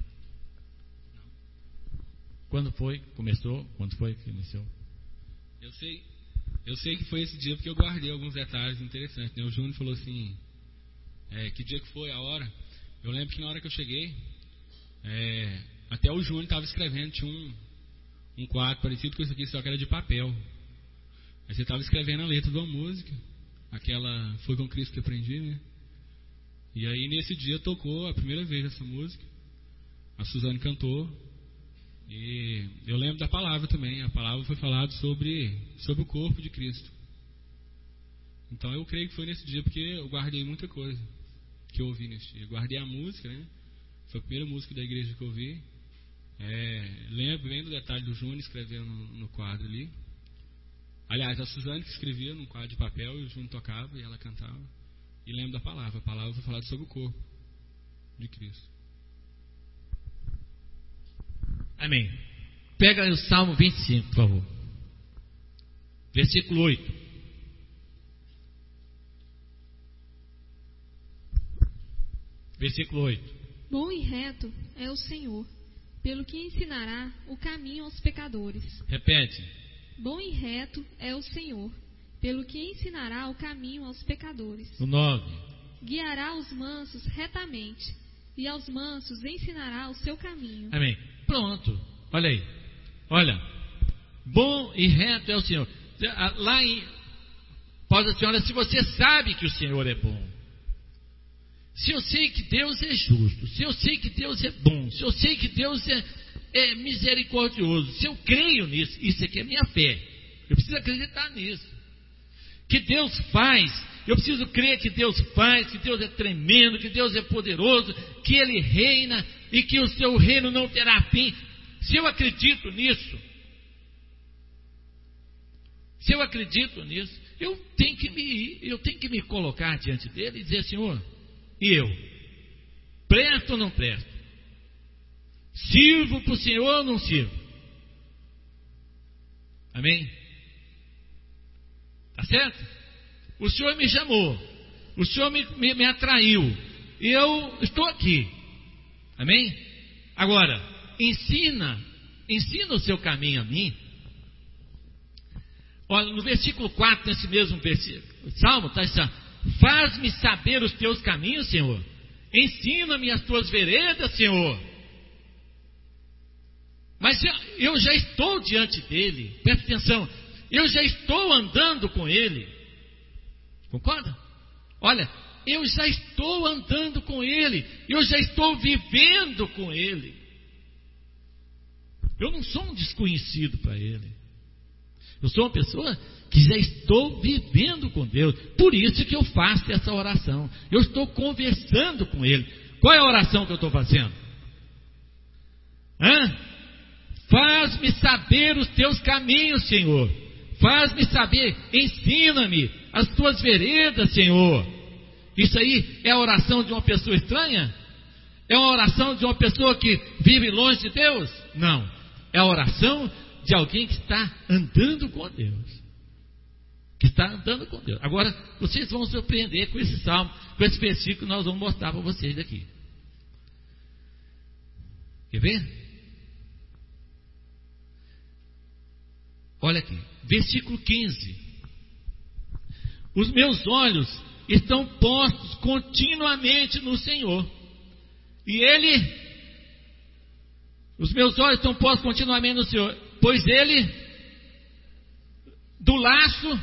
Quando foi que começou? Quando foi que iniciou? Eu sei, eu sei que foi esse dia porque eu guardei alguns detalhes interessantes, né? O Júnior falou assim, é, que dia que foi, a hora. Eu lembro que na hora que eu cheguei, é, até o Júnior estava escrevendo, tinha um, um quadro parecido com isso aqui, só que era de papel. Aí você estava escrevendo a letra de uma música, aquela Foi com Cristo que aprendi, né? E aí nesse dia tocou a primeira vez essa música, a Suzane cantou, e eu lembro da palavra também, a palavra foi falada sobre, sobre o corpo de Cristo. Então eu creio que foi nesse dia porque eu guardei muita coisa que eu ouvi nesse dia. Eu guardei a música, né? Foi a primeira música da igreja que eu ouvi. É, lembro bem do detalhe do Júnior escrevendo no, no quadro ali. Aliás, a Suzane que escrevia num quadro de papel e o Júnior tocava e ela cantava. E lembro da palavra, a palavra foi falada sobre o corpo de Cristo. Amém. Pega o Salmo vinte e cinco, por favor. Versículo oito. Versículo oito. Bom e reto é o Senhor, pelo que ensinará o caminho aos pecadores. Repete. Bom e reto é o Senhor, pelo que ensinará o caminho aos pecadores. O nove. Guiará os mansos retamente, e aos mansos ensinará o seu caminho. Amém. Pronto. Olha aí. Olha. Bom e reto é o Senhor. Lá em Paulo diz assim, olha, se você sabe que o Senhor é bom, se eu sei que Deus é justo, se eu sei que Deus é bom, se eu sei que Deus é, é misericordioso, se eu creio nisso, isso aqui é minha fé. Eu preciso acreditar nisso. Que Deus faz, eu preciso crer que Deus faz, que Deus é tremendo, que Deus é poderoso, que Ele reina e que o seu reino não terá fim. Se eu acredito nisso, se eu acredito nisso, eu tenho que me, eu tenho que me colocar diante dele e dizer, Senhor, e eu? Presto ou não presto? Sirvo para o Senhor ou não sirvo? Amém? Tá certo? O Senhor me chamou, o Senhor me, me, me atraiu, e eu estou aqui. Amém? Agora, ensina, ensina o seu caminho a mim. Olha, no versículo quatro, nesse mesmo versículo, Salmo, está assim, faz-me saber os teus caminhos, Senhor. Ensina-me as tuas veredas, Senhor. Mas eu já estou diante dele. Presta atenção. Eu já estou andando com ele. Concorda? Olha, eu já estou andando com ele. Eu já estou vivendo com ele. Eu não sou um desconhecido para ele. Eu sou uma pessoa que já estou vivendo com Deus. Por isso que eu faço essa oração. Eu estou conversando com Ele. Qual é a oração que eu estou fazendo? Hã? Faz-me saber os teus caminhos, Senhor. Faz-me saber, ensina-me as tuas veredas, Senhor. Isso aí é a oração de uma pessoa estranha? É uma oração de uma pessoa que vive longe de Deus? Não. É a oração de alguém que está andando com Deus. Que está andando com Deus. Agora, vocês vão se surpreender com esse salmo, com esse versículo que nós vamos mostrar para vocês aqui. Quer ver? Olha aqui, versículo quinze. Os meus olhos estão postos continuamente no Senhor. E Ele, os meus olhos estão postos continuamente no Senhor, pois Ele, do laço,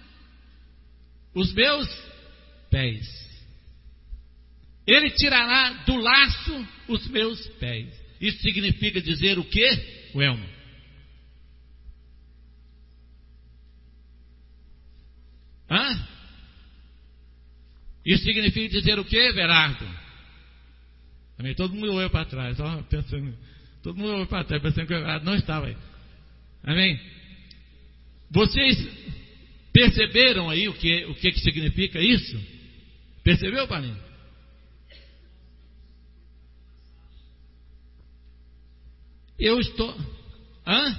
os meus pés. Ele tirará do laço os meus pés. Isso significa dizer o quê, Welma? Hã? Isso significa dizer o quê, Verardo? Também todo mundo olhou para trás, ó, pensando, todo mundo olhou para trás, pensando que eu não estava aí. Amém? Vocês perceberam aí o que, o que, que significa isso? Percebeu, Paulinho? Eu estou... Hã?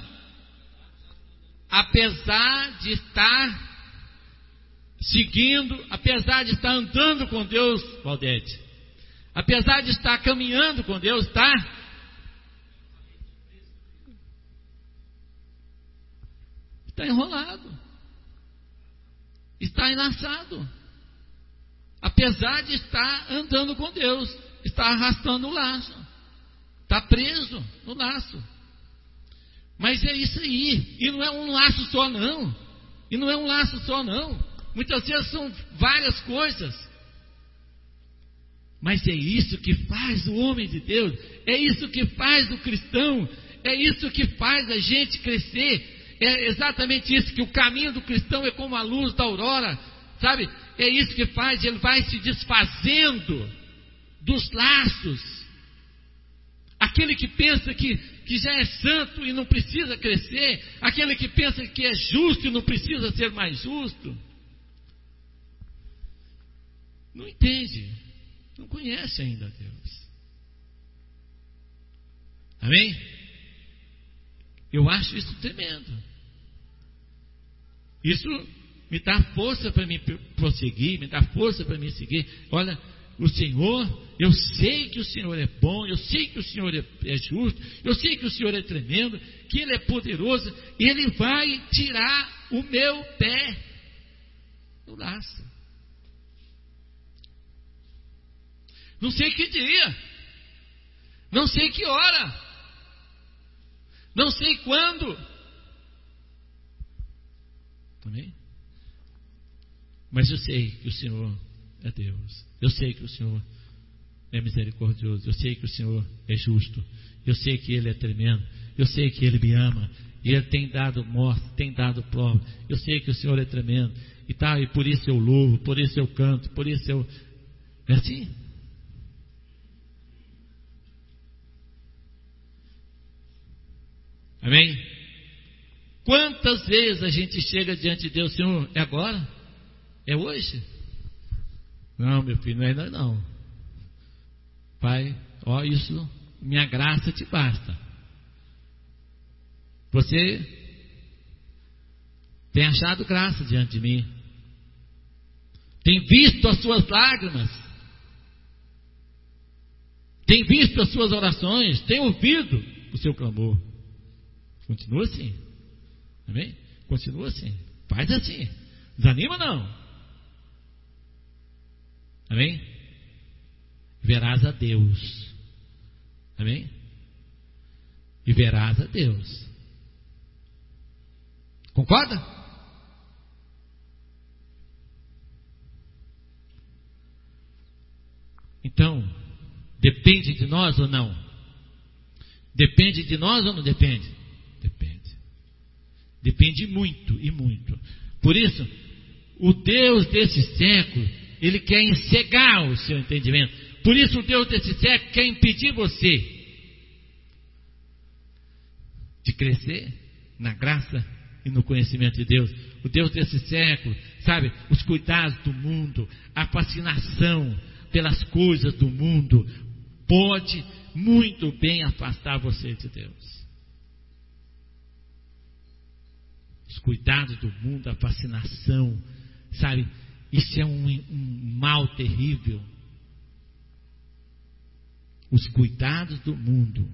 Apesar de estar seguindo, apesar de estar andando com Deus, Valdete, apesar de estar caminhando com Deus, está está enrolado, está enlaçado, apesar de estar andando com Deus, está arrastando o laço, está preso no laço. Mas é isso aí, e não é um laço só não, e não é um laço só não. Muitas vezes são várias coisas. Mas é isso que faz o homem de Deus. É isso que faz o cristão. É isso que faz a gente crescer. É exatamente isso, que o caminho do cristão é como a luz da aurora. Sabe? É isso que faz. Ele vai se desfazendo dos laços. Aquele que pensa que, que já é santo e não precisa crescer. Aquele que pensa que é justo e não precisa ser mais justo. Não entende, não conhece ainda Deus. Amém? Eu acho isso tremendo. Isso me dá força para me prosseguir, me dá força para me seguir. Olha, o Senhor, eu sei que o Senhor é bom, eu sei que o Senhor é, é justo, eu sei que o Senhor é tremendo, que Ele é poderoso, e Ele vai tirar o meu pé do laço. Não sei que dia, não sei que hora, não sei quando. Amém? Mas eu sei que o Senhor é Deus, eu sei que o Senhor é misericordioso, eu sei que o Senhor é justo, eu sei que Ele é tremendo, eu sei que Ele me ama, e Ele tem dado morte, tem dado prova, eu sei que o Senhor é tremendo, e, tá, e por isso eu louvo, por isso eu canto, por isso eu... É assim? Amém? Quantas vezes a gente chega diante de Deus, Senhor, é agora? É hoje? Não, meu filho, não é ainda não. Pai, ó, isso, minha graça te basta. Você tem achado graça diante de mim. Tem visto as suas lágrimas. Tem visto as suas orações. Tem ouvido o seu clamor. Continua assim. Amém? Continua assim. Faz assim. Desanima não. Amém? Verás a Deus. Amém? E verás a Deus. Concorda? Então, depende de nós ou não? Depende de nós ou não depende? Depende. Depende muito e muito. Por isso, o Deus desse século, ele quer encegar o seu entendimento. Por isso, o Deus desse século quer impedir você de crescer na graça e no conhecimento de Deus. O Deus desse século, sabe, os cuidados do mundo, a fascinação pelas coisas do mundo, pode muito bem afastar você de Deus. Os cuidados do mundo, a fascinação, sabe? Isso é um, um mal terrível. Os cuidados do mundo,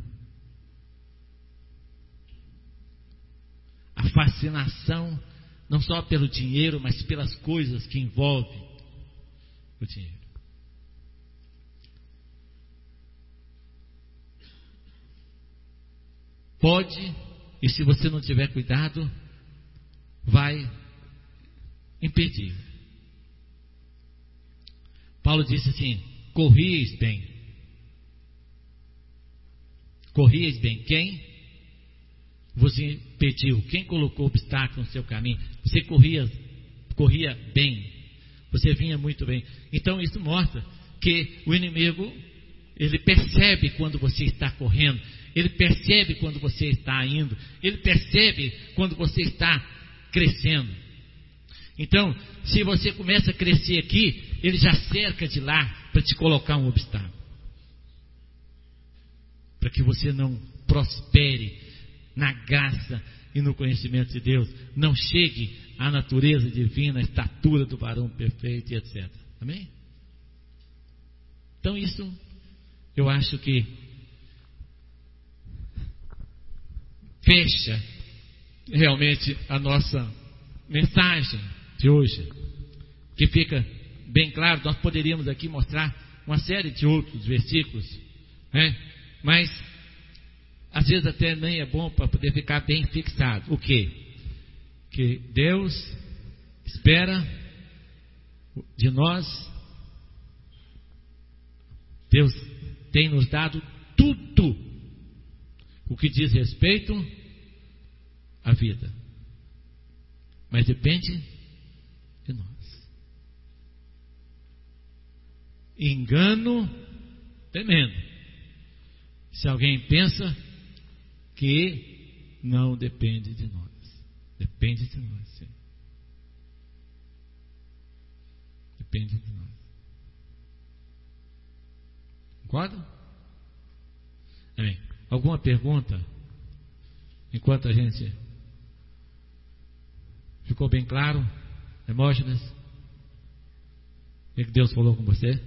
a fascinação, não só pelo dinheiro, mas pelas coisas que envolvem o dinheiro. Pode, e se você não tiver cuidado, vai impedir. Paulo disse assim: corrieis bem. Corrieis bem. Quem vos impediu? Quem colocou obstáculo no seu caminho? Você corria, corria bem. Você vinha muito bem. Então isso mostra que o inimigo, ele percebe quando você está correndo. Ele percebe quando você está indo. Ele percebe quando você está crescendo. Então, se você começa a crescer aqui, ele já cerca de lá para te colocar um obstáculo, para que você não prospere na graça e no conhecimento de Deus, não chegue à natureza divina, à estatura do varão perfeito e etcétera. Amém? Então isso, eu acho que fecha realmente a nossa mensagem de hoje, que fica bem claro. Nós poderíamos aqui mostrar uma série de outros versículos, né? Mas às vezes até nem é bom para poder ficar bem fixado. O quê? Que Deus espera de nós, Deus tem nos dado tudo o que diz respeito à vida, mas depende de nós. Engano tremendo se alguém pensa que não depende de nós. Depende de nós, sim. Depende de nós. Concorda? Amém. Alguma pergunta? Enquanto a gente... Ficou bem claro? Hermógenes? O que Deus falou com você?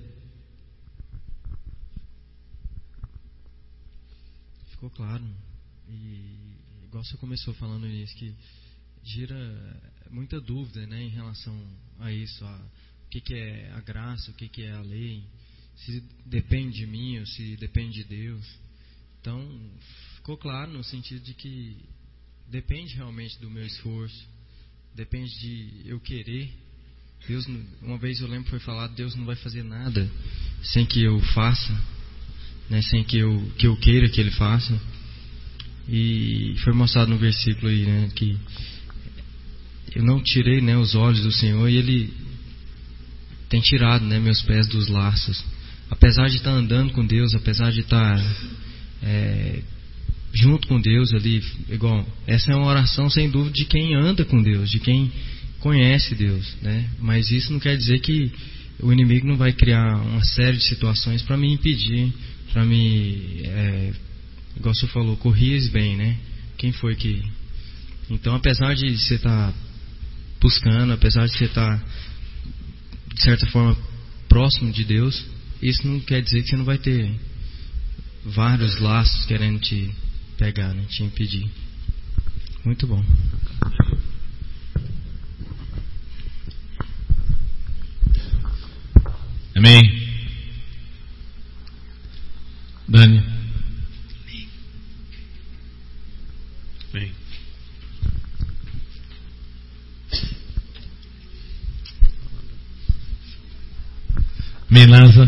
Ficou claro. E igual você começou falando nisso, que gira muita dúvida, né, em relação a isso, a, o que, que é a graça, o que, que é a lei, se depende de mim ou se depende de Deus. Então, ficou claro no sentido de que depende realmente do meu esforço, depende de eu querer. Deus, uma vez eu lembro que foi falado, Deus não vai fazer nada sem que eu faça, né, sem que eu, que eu queira que Ele faça. E foi mostrado no versículo aí, né, que eu não tirei, né, os olhos do Senhor, e Ele tem tirado, né, meus pés dos laços. Apesar de estar andando com Deus, apesar de estar é, junto com Deus ali, igual, essa é uma oração sem dúvida de quem anda com Deus, de quem conhece Deus, né? Mas isso não quer dizer que o inimigo não vai criar uma série de situações para me impedir, para me, é, igual você falou, corrieis bem, né? Quem foi que... Então, apesar de você estar buscando, apesar de você estar, de certa forma, próximo de Deus, isso não quer dizer que você não vai ter vários laços querendo te pegar, né? Te impedir. Muito bom. Amém. Dani. Amém. Amém, Lanza.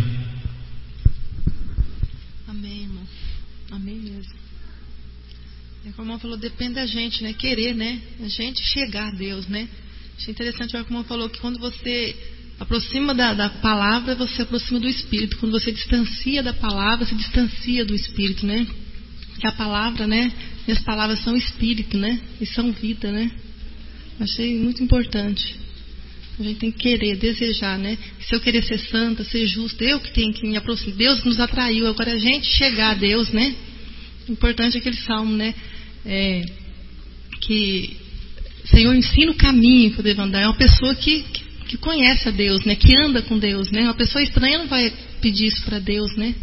Amém, irmão. Amém mesmo. É como o irmão falou, depende da gente, né? Querer, né? A gente chegar a Deus, né? Achei interessante, como o irmão falou, que quando você aproxima da, da palavra, você aproxima do Espírito. Quando você distancia da palavra, você distancia do Espírito, né? Que a palavra, né? E as palavras são Espírito, né? E são vida, né? Achei muito importante. A gente tem que querer, desejar, né? Se eu querer ser santa, ser justa, eu que tenho que me aproximar. Deus nos atraiu, agora a gente chegar a Deus, né? O importante é aquele salmo, né? É, que Senhor, ensina o caminho que eu devo andar. É uma pessoa que, que, que conhece a Deus, né? Que anda com Deus, né? Uma pessoa estranha não vai pedir isso para Deus, né?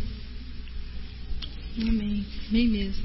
Amém. Amém mesmo.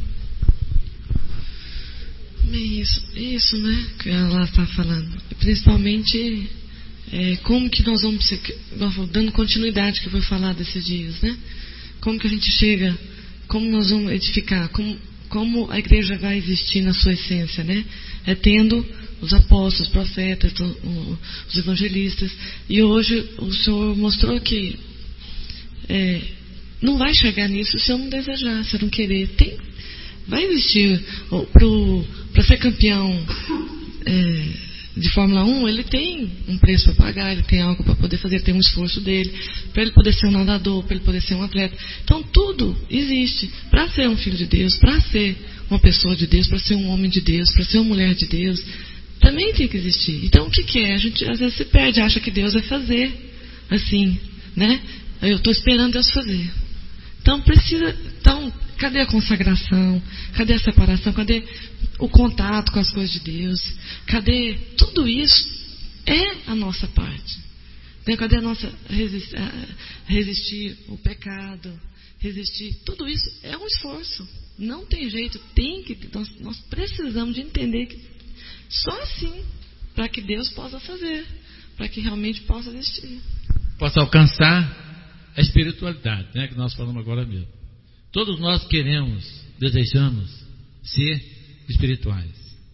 Bem, isso, isso, né? Que ela está falando. Principalmente, é, como que nós vamos, dando continuidade que foi falado esses dias, né? Como que a gente chega, como nós vamos edificar, como, como a igreja vai existir na sua essência, né? É tendo os apóstolos, os profetas, os evangelistas. E hoje o Senhor mostrou que é, não vai chegar nisso se eu não desejar, se eu não querer. Tem, vai existir para ser campeão é, de Fórmula um, ele tem um preço para pagar, ele tem algo para poder fazer, ele tem um esforço dele, para ele poder ser um nadador, para ele poder ser um atleta. Então tudo existe para ser um filho de Deus, para ser uma pessoa de Deus, para ser um homem de Deus, para ser uma mulher de Deus, também tem que existir. Então o que, que é? A gente às vezes se perde, acha que Deus vai fazer assim, né? Eu estou esperando Deus fazer. Então precisa, então, cadê a consagração? Cadê a separação? Cadê o contato com as coisas de Deus? Cadê tudo isso? É a nossa parte. Cadê a nossa resistir, resistir o pecado? Resistir? Tudo isso é um esforço. Não tem jeito. Tem que nós, nós precisamos de entender que só assim para que Deus possa fazer, para que realmente possa existir. Possa alcançar a espiritualidade, né, que nós falamos agora mesmo. Todos nós queremos, desejamos ser espirituais.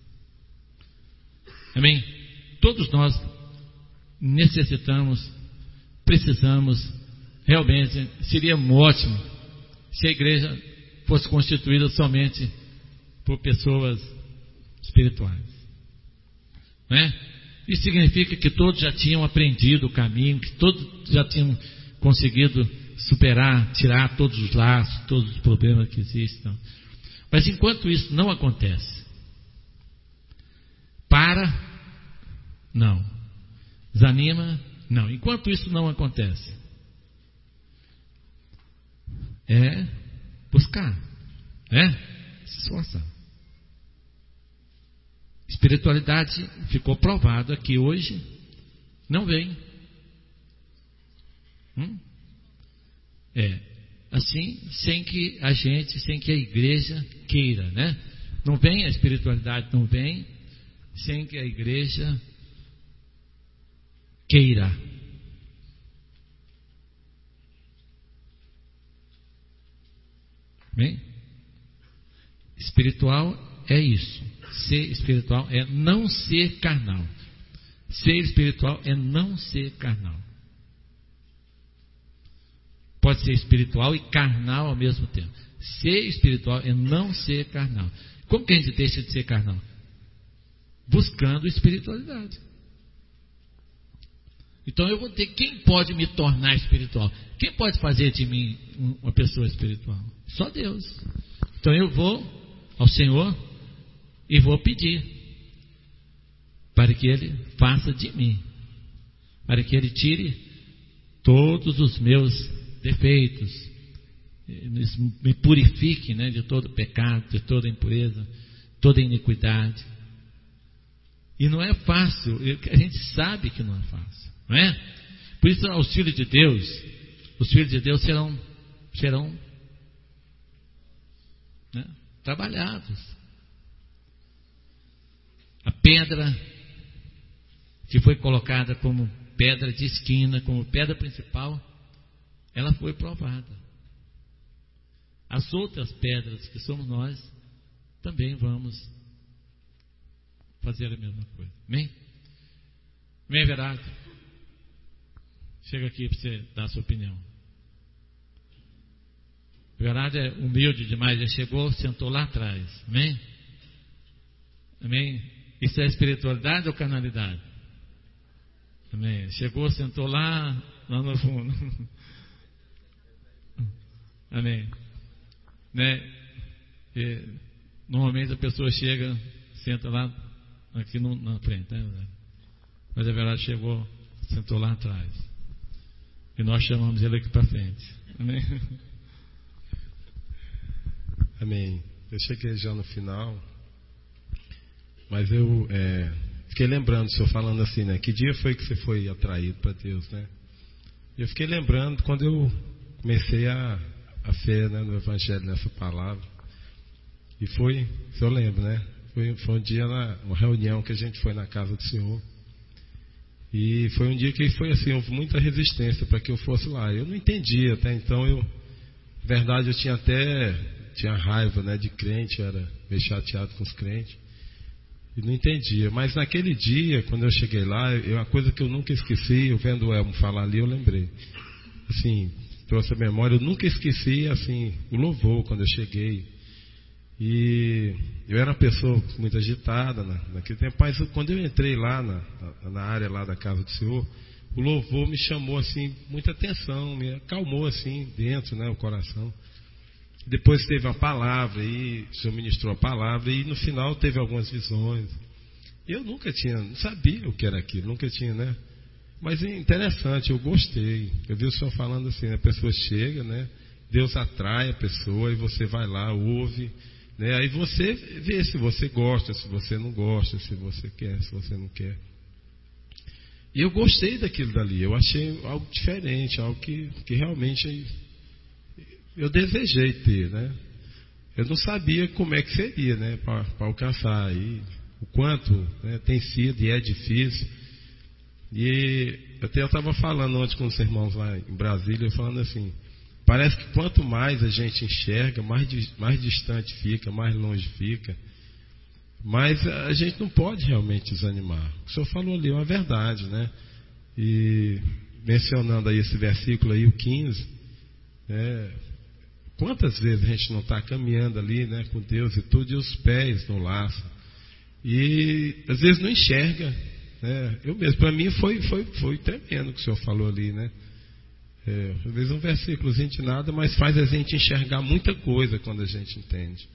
Amém? Todos nós necessitamos, precisamos, realmente seria ótimo se a igreja fosse constituída somente por pessoas espirituais. Não é? Isso significa que todos já tinham aprendido o caminho, que todos já tinham conseguido superar, tirar todos os laços, todos os problemas que existem. Mas enquanto isso não acontece, para, não. Desanima, não. Enquanto isso não acontece, é buscar, é se esforçar. Espiritualidade ficou provado aqui hoje, não vem. Hum? É, assim, sem que a gente, sem que a igreja queira, né? Não vem, a espiritualidade não vem, sem que a igreja queira. Bem? Espiritual é isso. Ser espiritual é não ser carnal. Ser espiritual é não ser carnal. Pode ser espiritual e carnal ao mesmo tempo. Ser espiritual é não ser carnal. Como que a gente deixa de ser carnal? Buscando espiritualidade. Então eu vou ter, quem pode me tornar espiritual? Quem pode fazer de mim uma pessoa espiritual? Só Deus. Então eu vou ao Senhor e vou pedir para que Ele faça de mim, para que Ele tire todos os meus defeitos, me purifique, né, de todo pecado, de toda impureza, toda iniquidade. E não é fácil, a gente sabe que não é fácil, não é? Por isso, os filhos de Deus, os filhos de Deus serão, serão né, trabalhados. A pedra que foi colocada como pedra de esquina, como pedra principal, ela foi provada. As outras pedras que somos nós, também vamos fazer a mesma coisa. Amém? Amém, Verado? Chega aqui para você dar a sua opinião. Verado é humilde demais, ele chegou, sentou lá atrás. Amém? Amém? Isso é espiritualidade ou carnalidade? Amém? Chegou, sentou lá, lá no fundo. Amém? Né? E, normalmente a pessoa chega, senta lá, aqui no, na frente, né? Mas a verdade chegou sentou lá atrás. E nós chamamos ele aqui para frente. Amém? Amém. Eu cheguei já no final, mas eu é, fiquei lembrando, o senhor falando assim, né? Que dia foi que você foi atraído para Deus, né? Eu fiquei lembrando quando eu comecei a, a fé, né, no Evangelho, nessa palavra. E foi, o senhor lembra, né? Foi, foi um dia, na, uma reunião que a gente foi na casa do Senhor. E foi um dia que foi assim, houve muita resistência para que eu fosse lá. Eu não entendia até então, eu, na verdade eu tinha até tinha raiva, né, de crente, era meio chateado com os crentes. E não entendia. Mas naquele dia, quando eu cheguei lá, eu, uma coisa que eu nunca esqueci, eu vendo o Elmo falar ali, eu lembrei. Assim, trouxe a memória, eu nunca esqueci assim, o louvor quando eu cheguei. E eu era uma pessoa muito agitada, né, naquele tempo, mas quando eu entrei lá na, na área lá da casa do Senhor, o louvor me chamou assim, muita atenção, me acalmou assim dentro, né, o coração. Depois teve uma palavra, e o Senhor ministrou a palavra, e no final teve algumas visões. Eu nunca tinha, não sabia o que era aquilo, nunca tinha, né? Mas é interessante, eu gostei. Eu vi o Senhor falando assim, a pessoa chega, né? Deus atrai a pessoa, e você vai lá, ouve. Né? Aí você vê se você gosta, se você não gosta, se você quer, se você não quer. E eu gostei daquilo dali, eu achei algo diferente, algo que, que realmente eu desejei ter, né? Eu não sabia como é que seria, né, para alcançar, e o quanto, né, tem sido e é difícil. E até eu estava falando ontem com os irmãos lá em Brasília, falando assim, parece que quanto mais a gente enxerga, mais, mais distante fica, mais longe fica. Mas a gente não pode realmente desanimar. O senhor falou ali, é uma verdade, né? E mencionando aí esse versículo aí, o quinze, né? Quantas vezes a gente não está caminhando ali, né, com Deus e tudo, e os pés no laço. E às vezes não enxerga, né? Eu mesmo, para mim foi, foi, foi tremendo o que o senhor falou ali, né? É, às vezes um versículozinho de nada, mas faz a gente enxergar muita coisa quando a gente entende.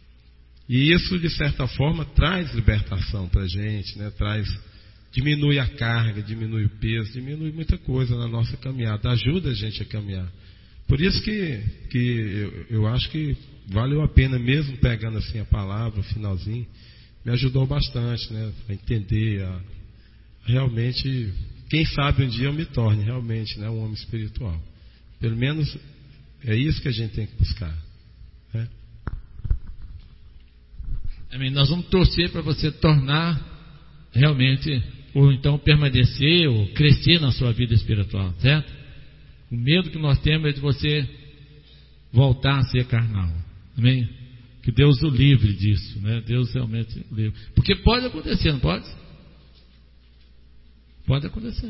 E isso, de certa forma, traz libertação para a gente, né? Traz, diminui a carga, diminui o peso, diminui muita coisa na nossa caminhada, ajuda a gente a caminhar. Por isso que, que eu, eu acho que valeu a pena, mesmo pegando assim a palavra, o finalzinho, me ajudou bastante, né? A entender, a, realmente, quem sabe um dia eu me torne realmente, né, um homem espiritual. Pelo menos é isso que a gente tem que buscar, né? Amém. Nós vamos torcer para você tornar realmente, ou então permanecer, ou crescer na sua vida espiritual, certo? O medo que nós temos é de você voltar a ser carnal. Amém? Que Deus o livre disso, né? Deus realmente o livre. Porque pode acontecer, não pode? Pode acontecer.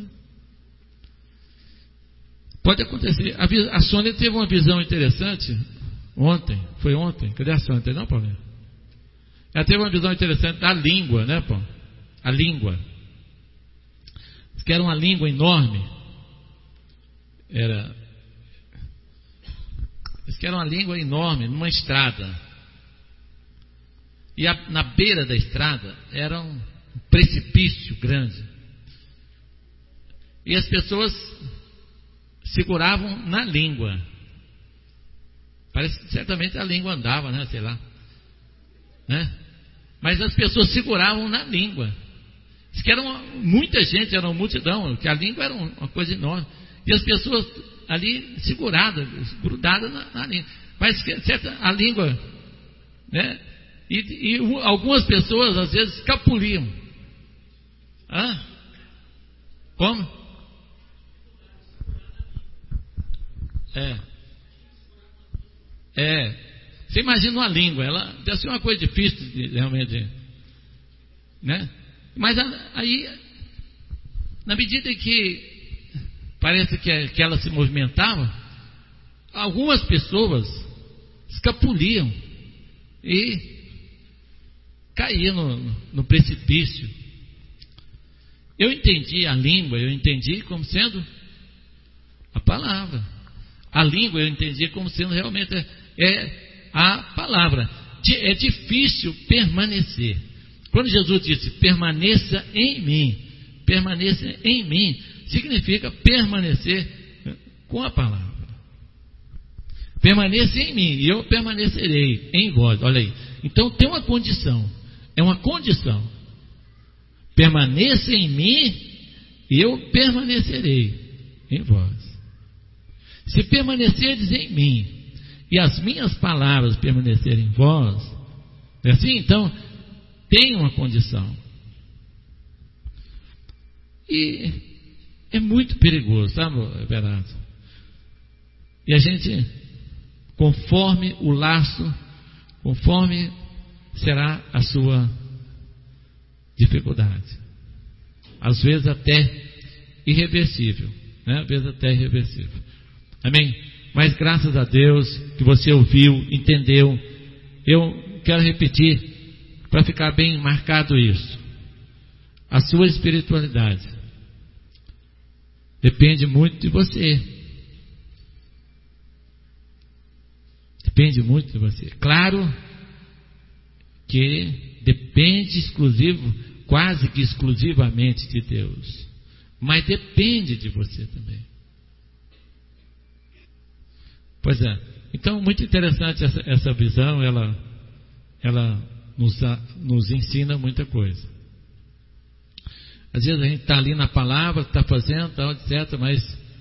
Pode acontecer. A, a Sônia teve uma visão interessante ontem. Foi ontem? Cadê a Sônia? Não, Paulo? Ela teve uma visão interessante da língua, né, Paulo? A língua. Diz que era uma língua enorme. Era, diz que era uma língua enorme numa estrada. E a, na beira da estrada era um precipício grande. E as pessoas seguravam na língua. Parece que certamente a língua andava, né? Sei lá. Né? Mas as pessoas seguravam na língua. Diz que era uma, muita gente, era uma multidão, que a língua era uma coisa enorme. E as pessoas ali seguradas, grudadas na, na língua. Mas certa, a língua, né? E, e algumas pessoas às vezes escapuliam. Hã? Como? É. É. Você imagina uma língua, ela deve ser uma coisa difícil de, realmente, né? Mas aí, na medida que parece que, que ela se movimentava, algumas pessoas escapuliam e caíam no, no precipício. Eu entendi a língua, eu entendi como sendo a palavra. A língua eu entendi como sendo realmente é a palavra. É difícil permanecer. Quando Jesus disse, permaneça em mim, permaneça em mim, significa permanecer com a palavra. Permaneça em mim e eu permanecerei em vós. Olha aí. Então tem uma condição. É uma condição. Permaneça em mim e eu permanecerei em vós. Se permanecerdes em mim e as minhas palavras permanecerem em vós, é assim? Então tem uma condição. E é muito perigoso, sabe, Everardo? E a gente, conforme o laço, conforme será a sua dificuldade, às vezes até irreversível, né? Às vezes até irreversível. Amém? Mas graças a Deus que você ouviu, entendeu. Eu quero repetir para ficar bem marcado isso. A sua espiritualidade depende muito de você. Depende muito de você. Claro que depende exclusivo, quase que exclusivamente de Deus. Mas depende de você também. Pois é. Então, muito interessante essa, essa visão. Ela, ela nos, nos ensina muita coisa. Às vezes a gente está ali na palavra, está fazendo, tal, etcétera, mas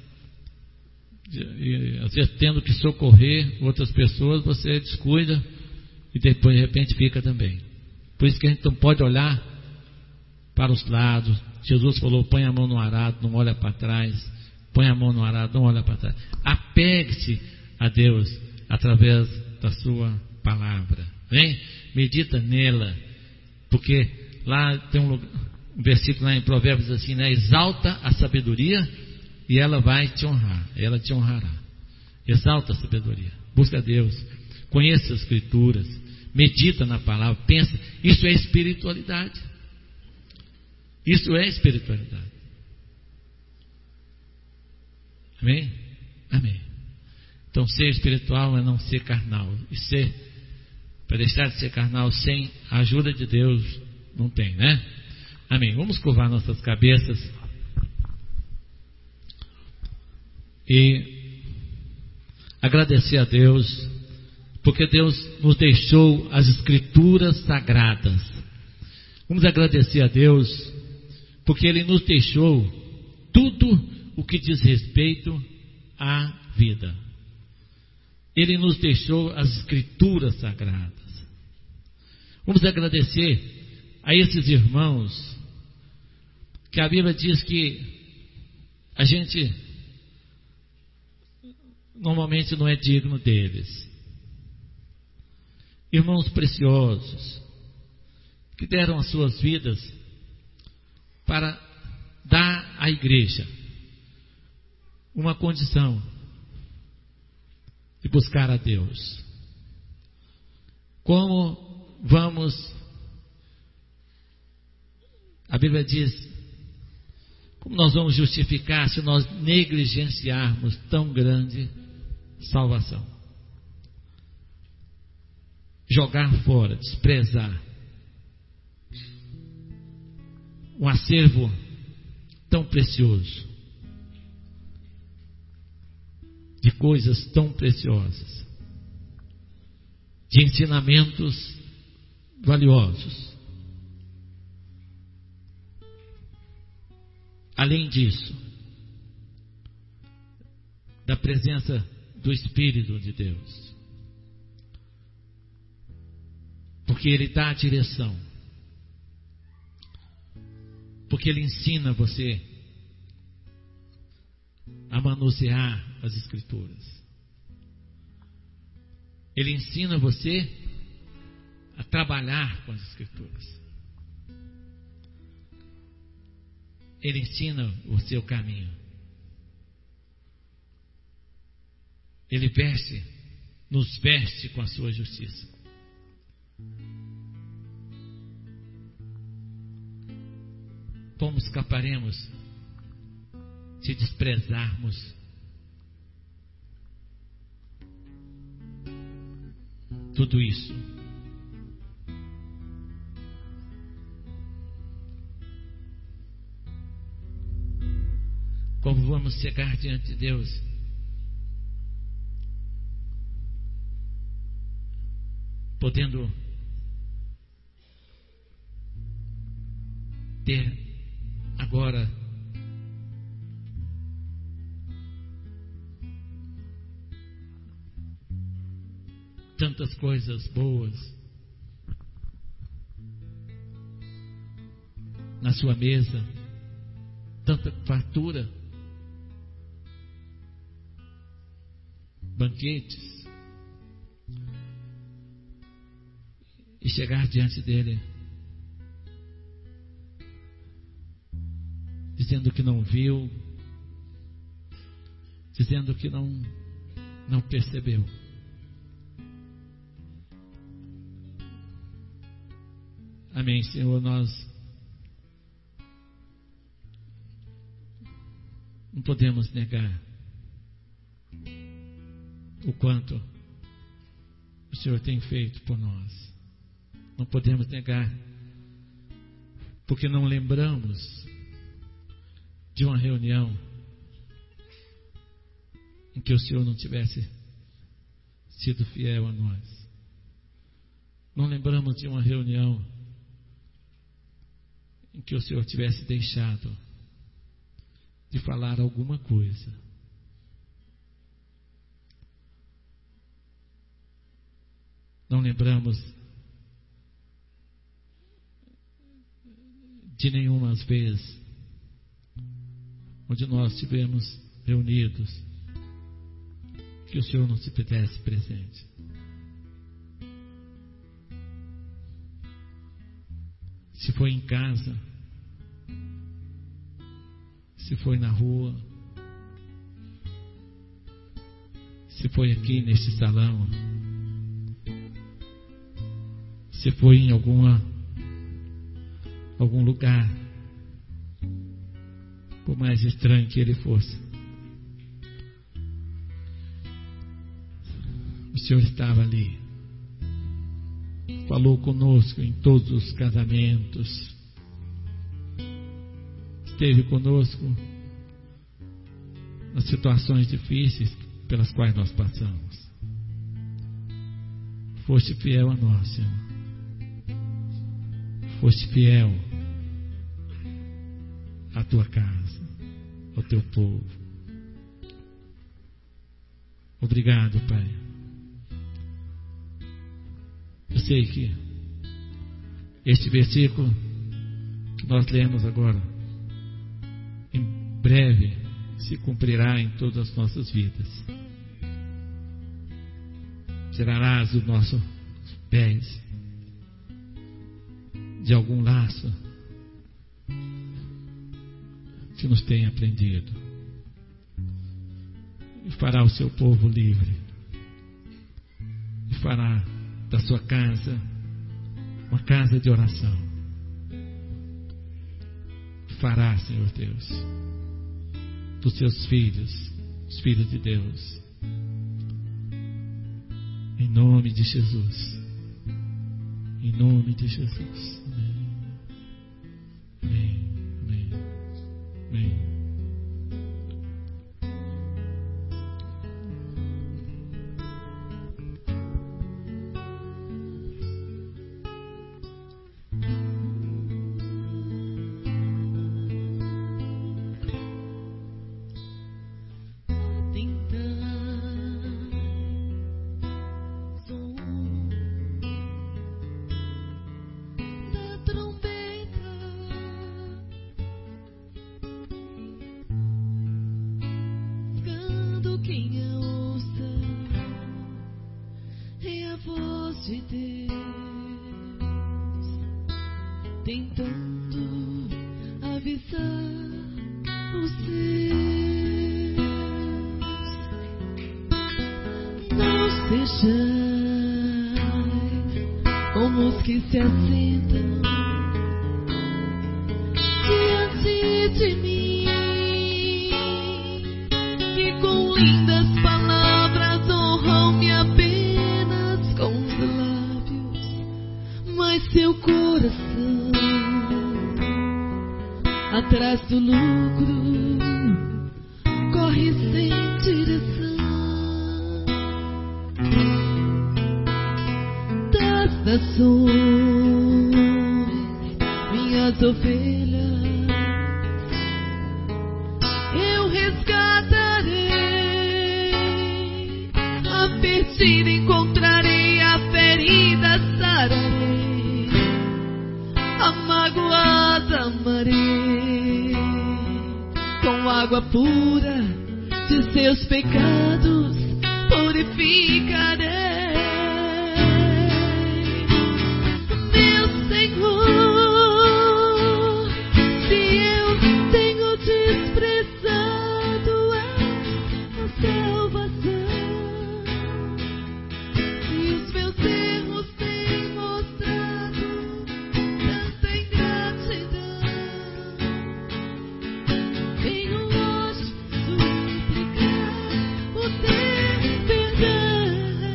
e, às vezes tendo que socorrer outras pessoas, você descuida e depois de repente fica também. Por isso que a gente não pode olhar para os lados. Jesus falou: põe a mão no arado, não olha para trás. Põe a mão no arado, não olha para trás. Apegue-se a Deus através da sua palavra. Vem, medita nela, porque lá tem um lugar, um versículo lá em Provérbios assim, né? Exalta a sabedoria e ela vai te honrar, ela te honrará. Exalta a sabedoria, busca a Deus, conheça as Escrituras, medita na palavra, pensa. Isso é espiritualidade. Isso é espiritualidade. Amém? Amém. Então, ser espiritual é não ser carnal. E ser, para deixar de ser carnal sem a ajuda de Deus, não tem, né? Amém. Vamos curvar nossas cabeças e agradecer a Deus, porque Deus nos deixou as Escrituras sagradas. Vamos agradecer a Deus, porque Ele nos deixou tudo o que diz respeito à vida. Ele nos deixou as Escrituras sagradas. Vamos agradecer a esses irmãos, que a Bíblia diz que a gente normalmente não é digno deles. Irmãos preciosos, que deram as suas vidas para dar à igreja uma condição de buscar a Deus. Como vamos, a Bíblia diz, como nós vamos justificar se nós negligenciarmos tão grande salvação? Jogar fora, desprezar um acervo tão precioso, de coisas tão preciosas, de ensinamentos valiosos. Além disso, da presença do Espírito de Deus, porque Ele dá a direção, porque Ele ensina você a manusear as Escrituras. Ele ensina você a trabalhar com as Escrituras. Ele ensina o seu caminho. Ele veste, nos veste com a sua justiça. Como escaparemos se desprezarmos tudo isso? como vamos chegar diante de Deus, podendo ter agora tantas coisas boas na sua mesa, tanta fartura, banquetes, e chegar diante dele dizendo que não viu, dizendo que não não percebeu. Amém, Senhor. Nós não podemos negar o quanto o Senhor tem feito por nós. Não podemos negar, porque não lembramos de uma reunião em que o Senhor não tivesse sido fiel a nós. Não lembramos de uma reunião em que o Senhor tivesse deixado de falar alguma coisa. Não lembramos de nenhuma vez onde nós estivemos reunidos que o Senhor não se fizesse presente. Se foi em casa, se foi na rua, se foi aqui neste salão, se foi em alguma algum lugar, por mais estranho que ele fosse, o Senhor estava ali, falou conosco em todos os casamentos, esteve conosco nas situações difíceis pelas quais nós passamos. Foste fiel a nós, Senhor. Foste fiel à tua casa, ao teu povo. Obrigado, Pai. Eu sei que este versículo que nós lemos agora, em breve se cumprirá em todas as nossas vidas. Tirarás os nossos pés de algum laço que nos tenha prendido e fará o seu povo livre e fará da sua casa uma casa de oração. Fará, Senhor Deus, dos seus filhos, os filhos de Deus, em nome de Jesus, em nome de Jesus. Amém, amém, amém, amém. Atrás do lucro nações, minhas ovelhas eu resgatarei, a perdida encontrarei, a ferida sararei, a magoada amarei, com água pura de seus pecados purificarei. Meu Senhor, se eu tenho desprezado a salvação, se os meus erros têm mostrado tanta ingratidão, venho hoje suplicar o teu perdão.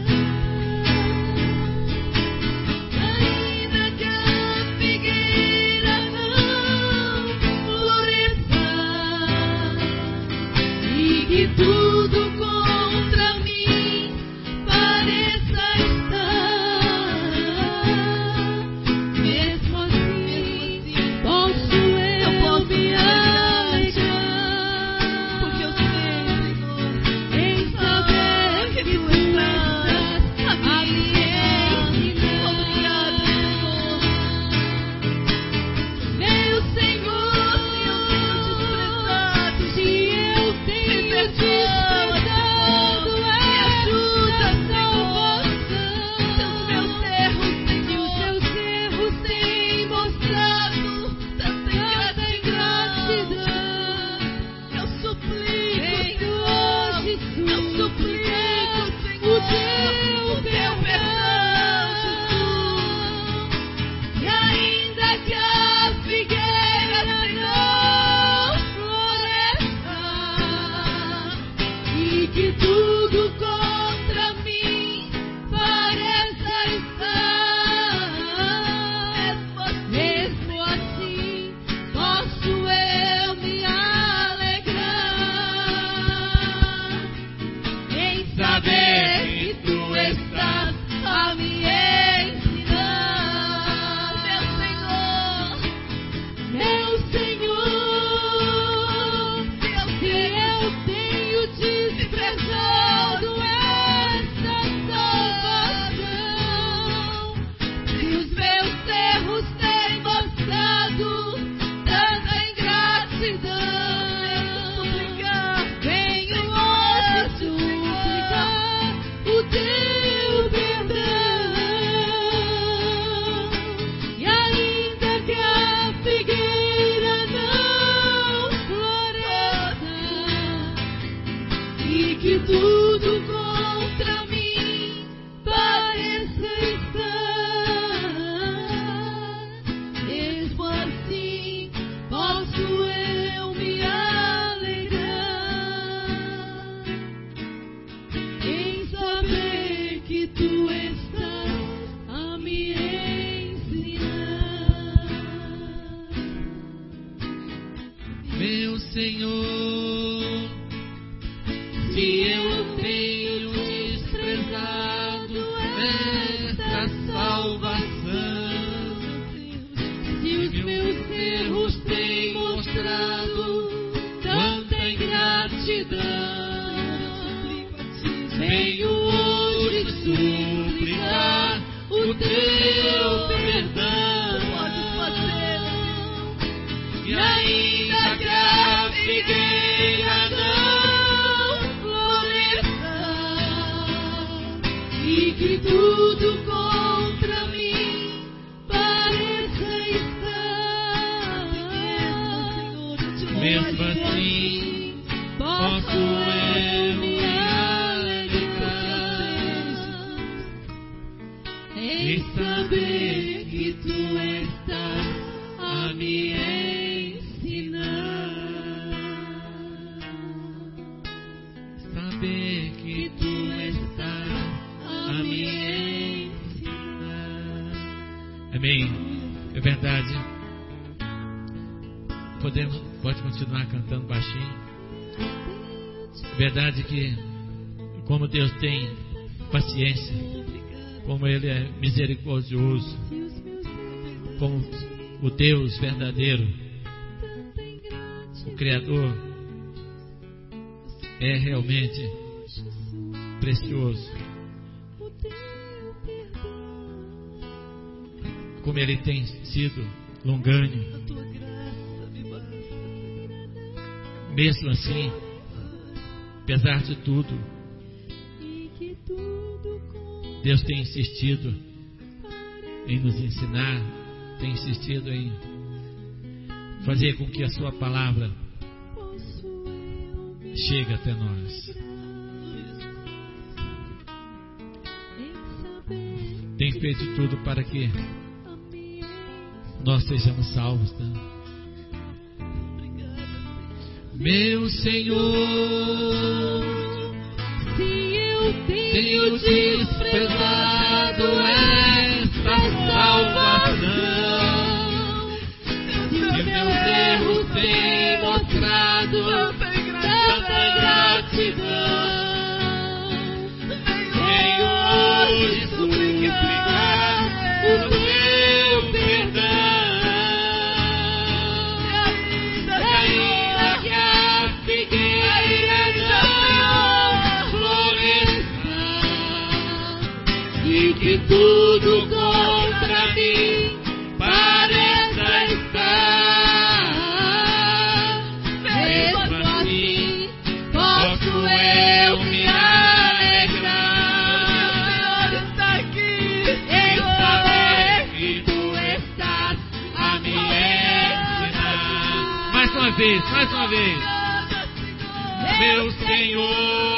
Ainda que a figueira não floresça e que tudo contra mim pareça estar, mesmo assim posso eu me alegrar, porque eu sei, Senhor, em saber que tu estás a me ensinar. Obrigado, Senhor. Meu Senhor, se eu tenho desprezado, se eu tenho desprezado, me ajuda, Senhor. Seus meus erros, Senhor, seus erros têm mostrado tanta ingratidão. Eu suplico, Senhor, eu suplico, Senhor, o teu perdão, Jesus. E ainda que a figueira não floresça e que tudo contra mim pareça estar, mesmo assim posso eu me alegrar em saber que tu estás a me ensinar. Meu Senhor, meu Senhor, se eu tenho desprezado esta salvação, se os meus erros têm mostrado tanta ingratidão, venho hoje suplicar o teu perdão. E ainda que a figueira não floresça e que tudo contra mim pareça estar, mesmo assim posso eu me alegrar em saber que tu estás a me ensinar. Meu Senhor, se eu tenho desprezado esta salvação, se os meus erros têm mostrado tanta ingratidão, venho hoje suplicar o teu perdão. E ainda que a figueira não floresça e que tudo contra mim pareça estar, mesmo assim posso eu me alegrar em saber que tu estás a me ensinar, saber que tu estás a me ensinar. Amém. É verdade. Podemos, pode continuar cantando baixinho. É verdade que como Deus tem paciência como Ele é misericordioso, como o Deus verdadeiro, o Criador, é realmente precioso. Como Ele tem sido longânimo. Mesmo assim, apesar de tudo, Deus tem insistido em nos ensinar, tem insistido em fazer com que a Sua palavra chegue até nós. Tem feito tudo para que nós sejamos salvos, né? Meu Senhor, se eu tenho desprezado esta salvação, e meus erros têm mostrado tanta gratidão, venho hoje suplicar o teu perdão. Que tudo contra mim pareça estar, mesmo assim posso eu me alegrar em saber que tu estás a me ensinar. Mais uma vez, mais uma vez. Meu Senhor,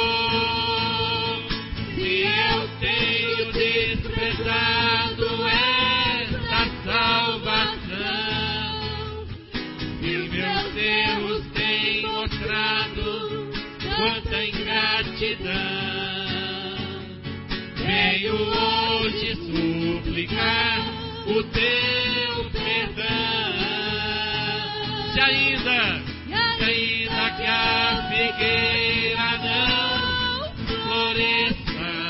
desprezado esta salvação, e meus erros têm mostrado quanta ingratidão, venho hoje suplicar o teu perdão. Se ainda, se ainda que a figueira não floresça,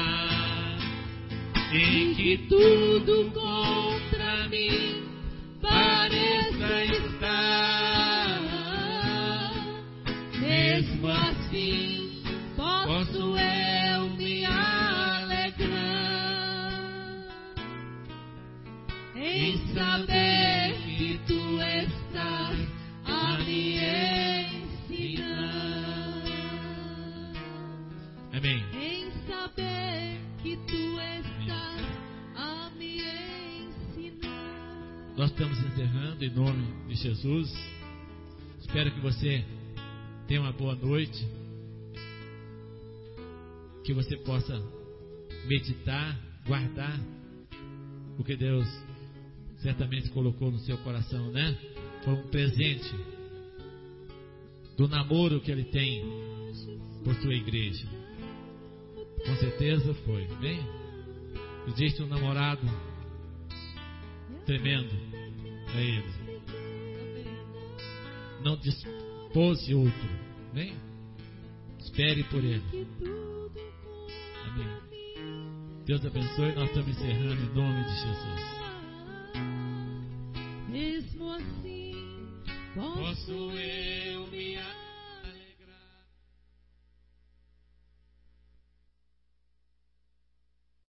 em que tudo contra mim pareça estar, mesmo assim posso eu me alegrar em saber que tu estás a me ensinar. Amém. Em saber que tu estás a me ensinar. Nós estamos encerrando em nome de Jesus. Espero que você tenha uma boa noite, que você possa meditar, guardar o que Deus certamente colocou no seu coração, né? Foi um presente do namoro que Ele tem por sua igreja. Com certeza foi, bem? Existe um namorado tremendo para Ele. Não dispôs outro, bem? Espere por Ele. Amém. Deus abençoe. Nós estamos encerrando em nome de Jesus. Mesmo assim, posso eu me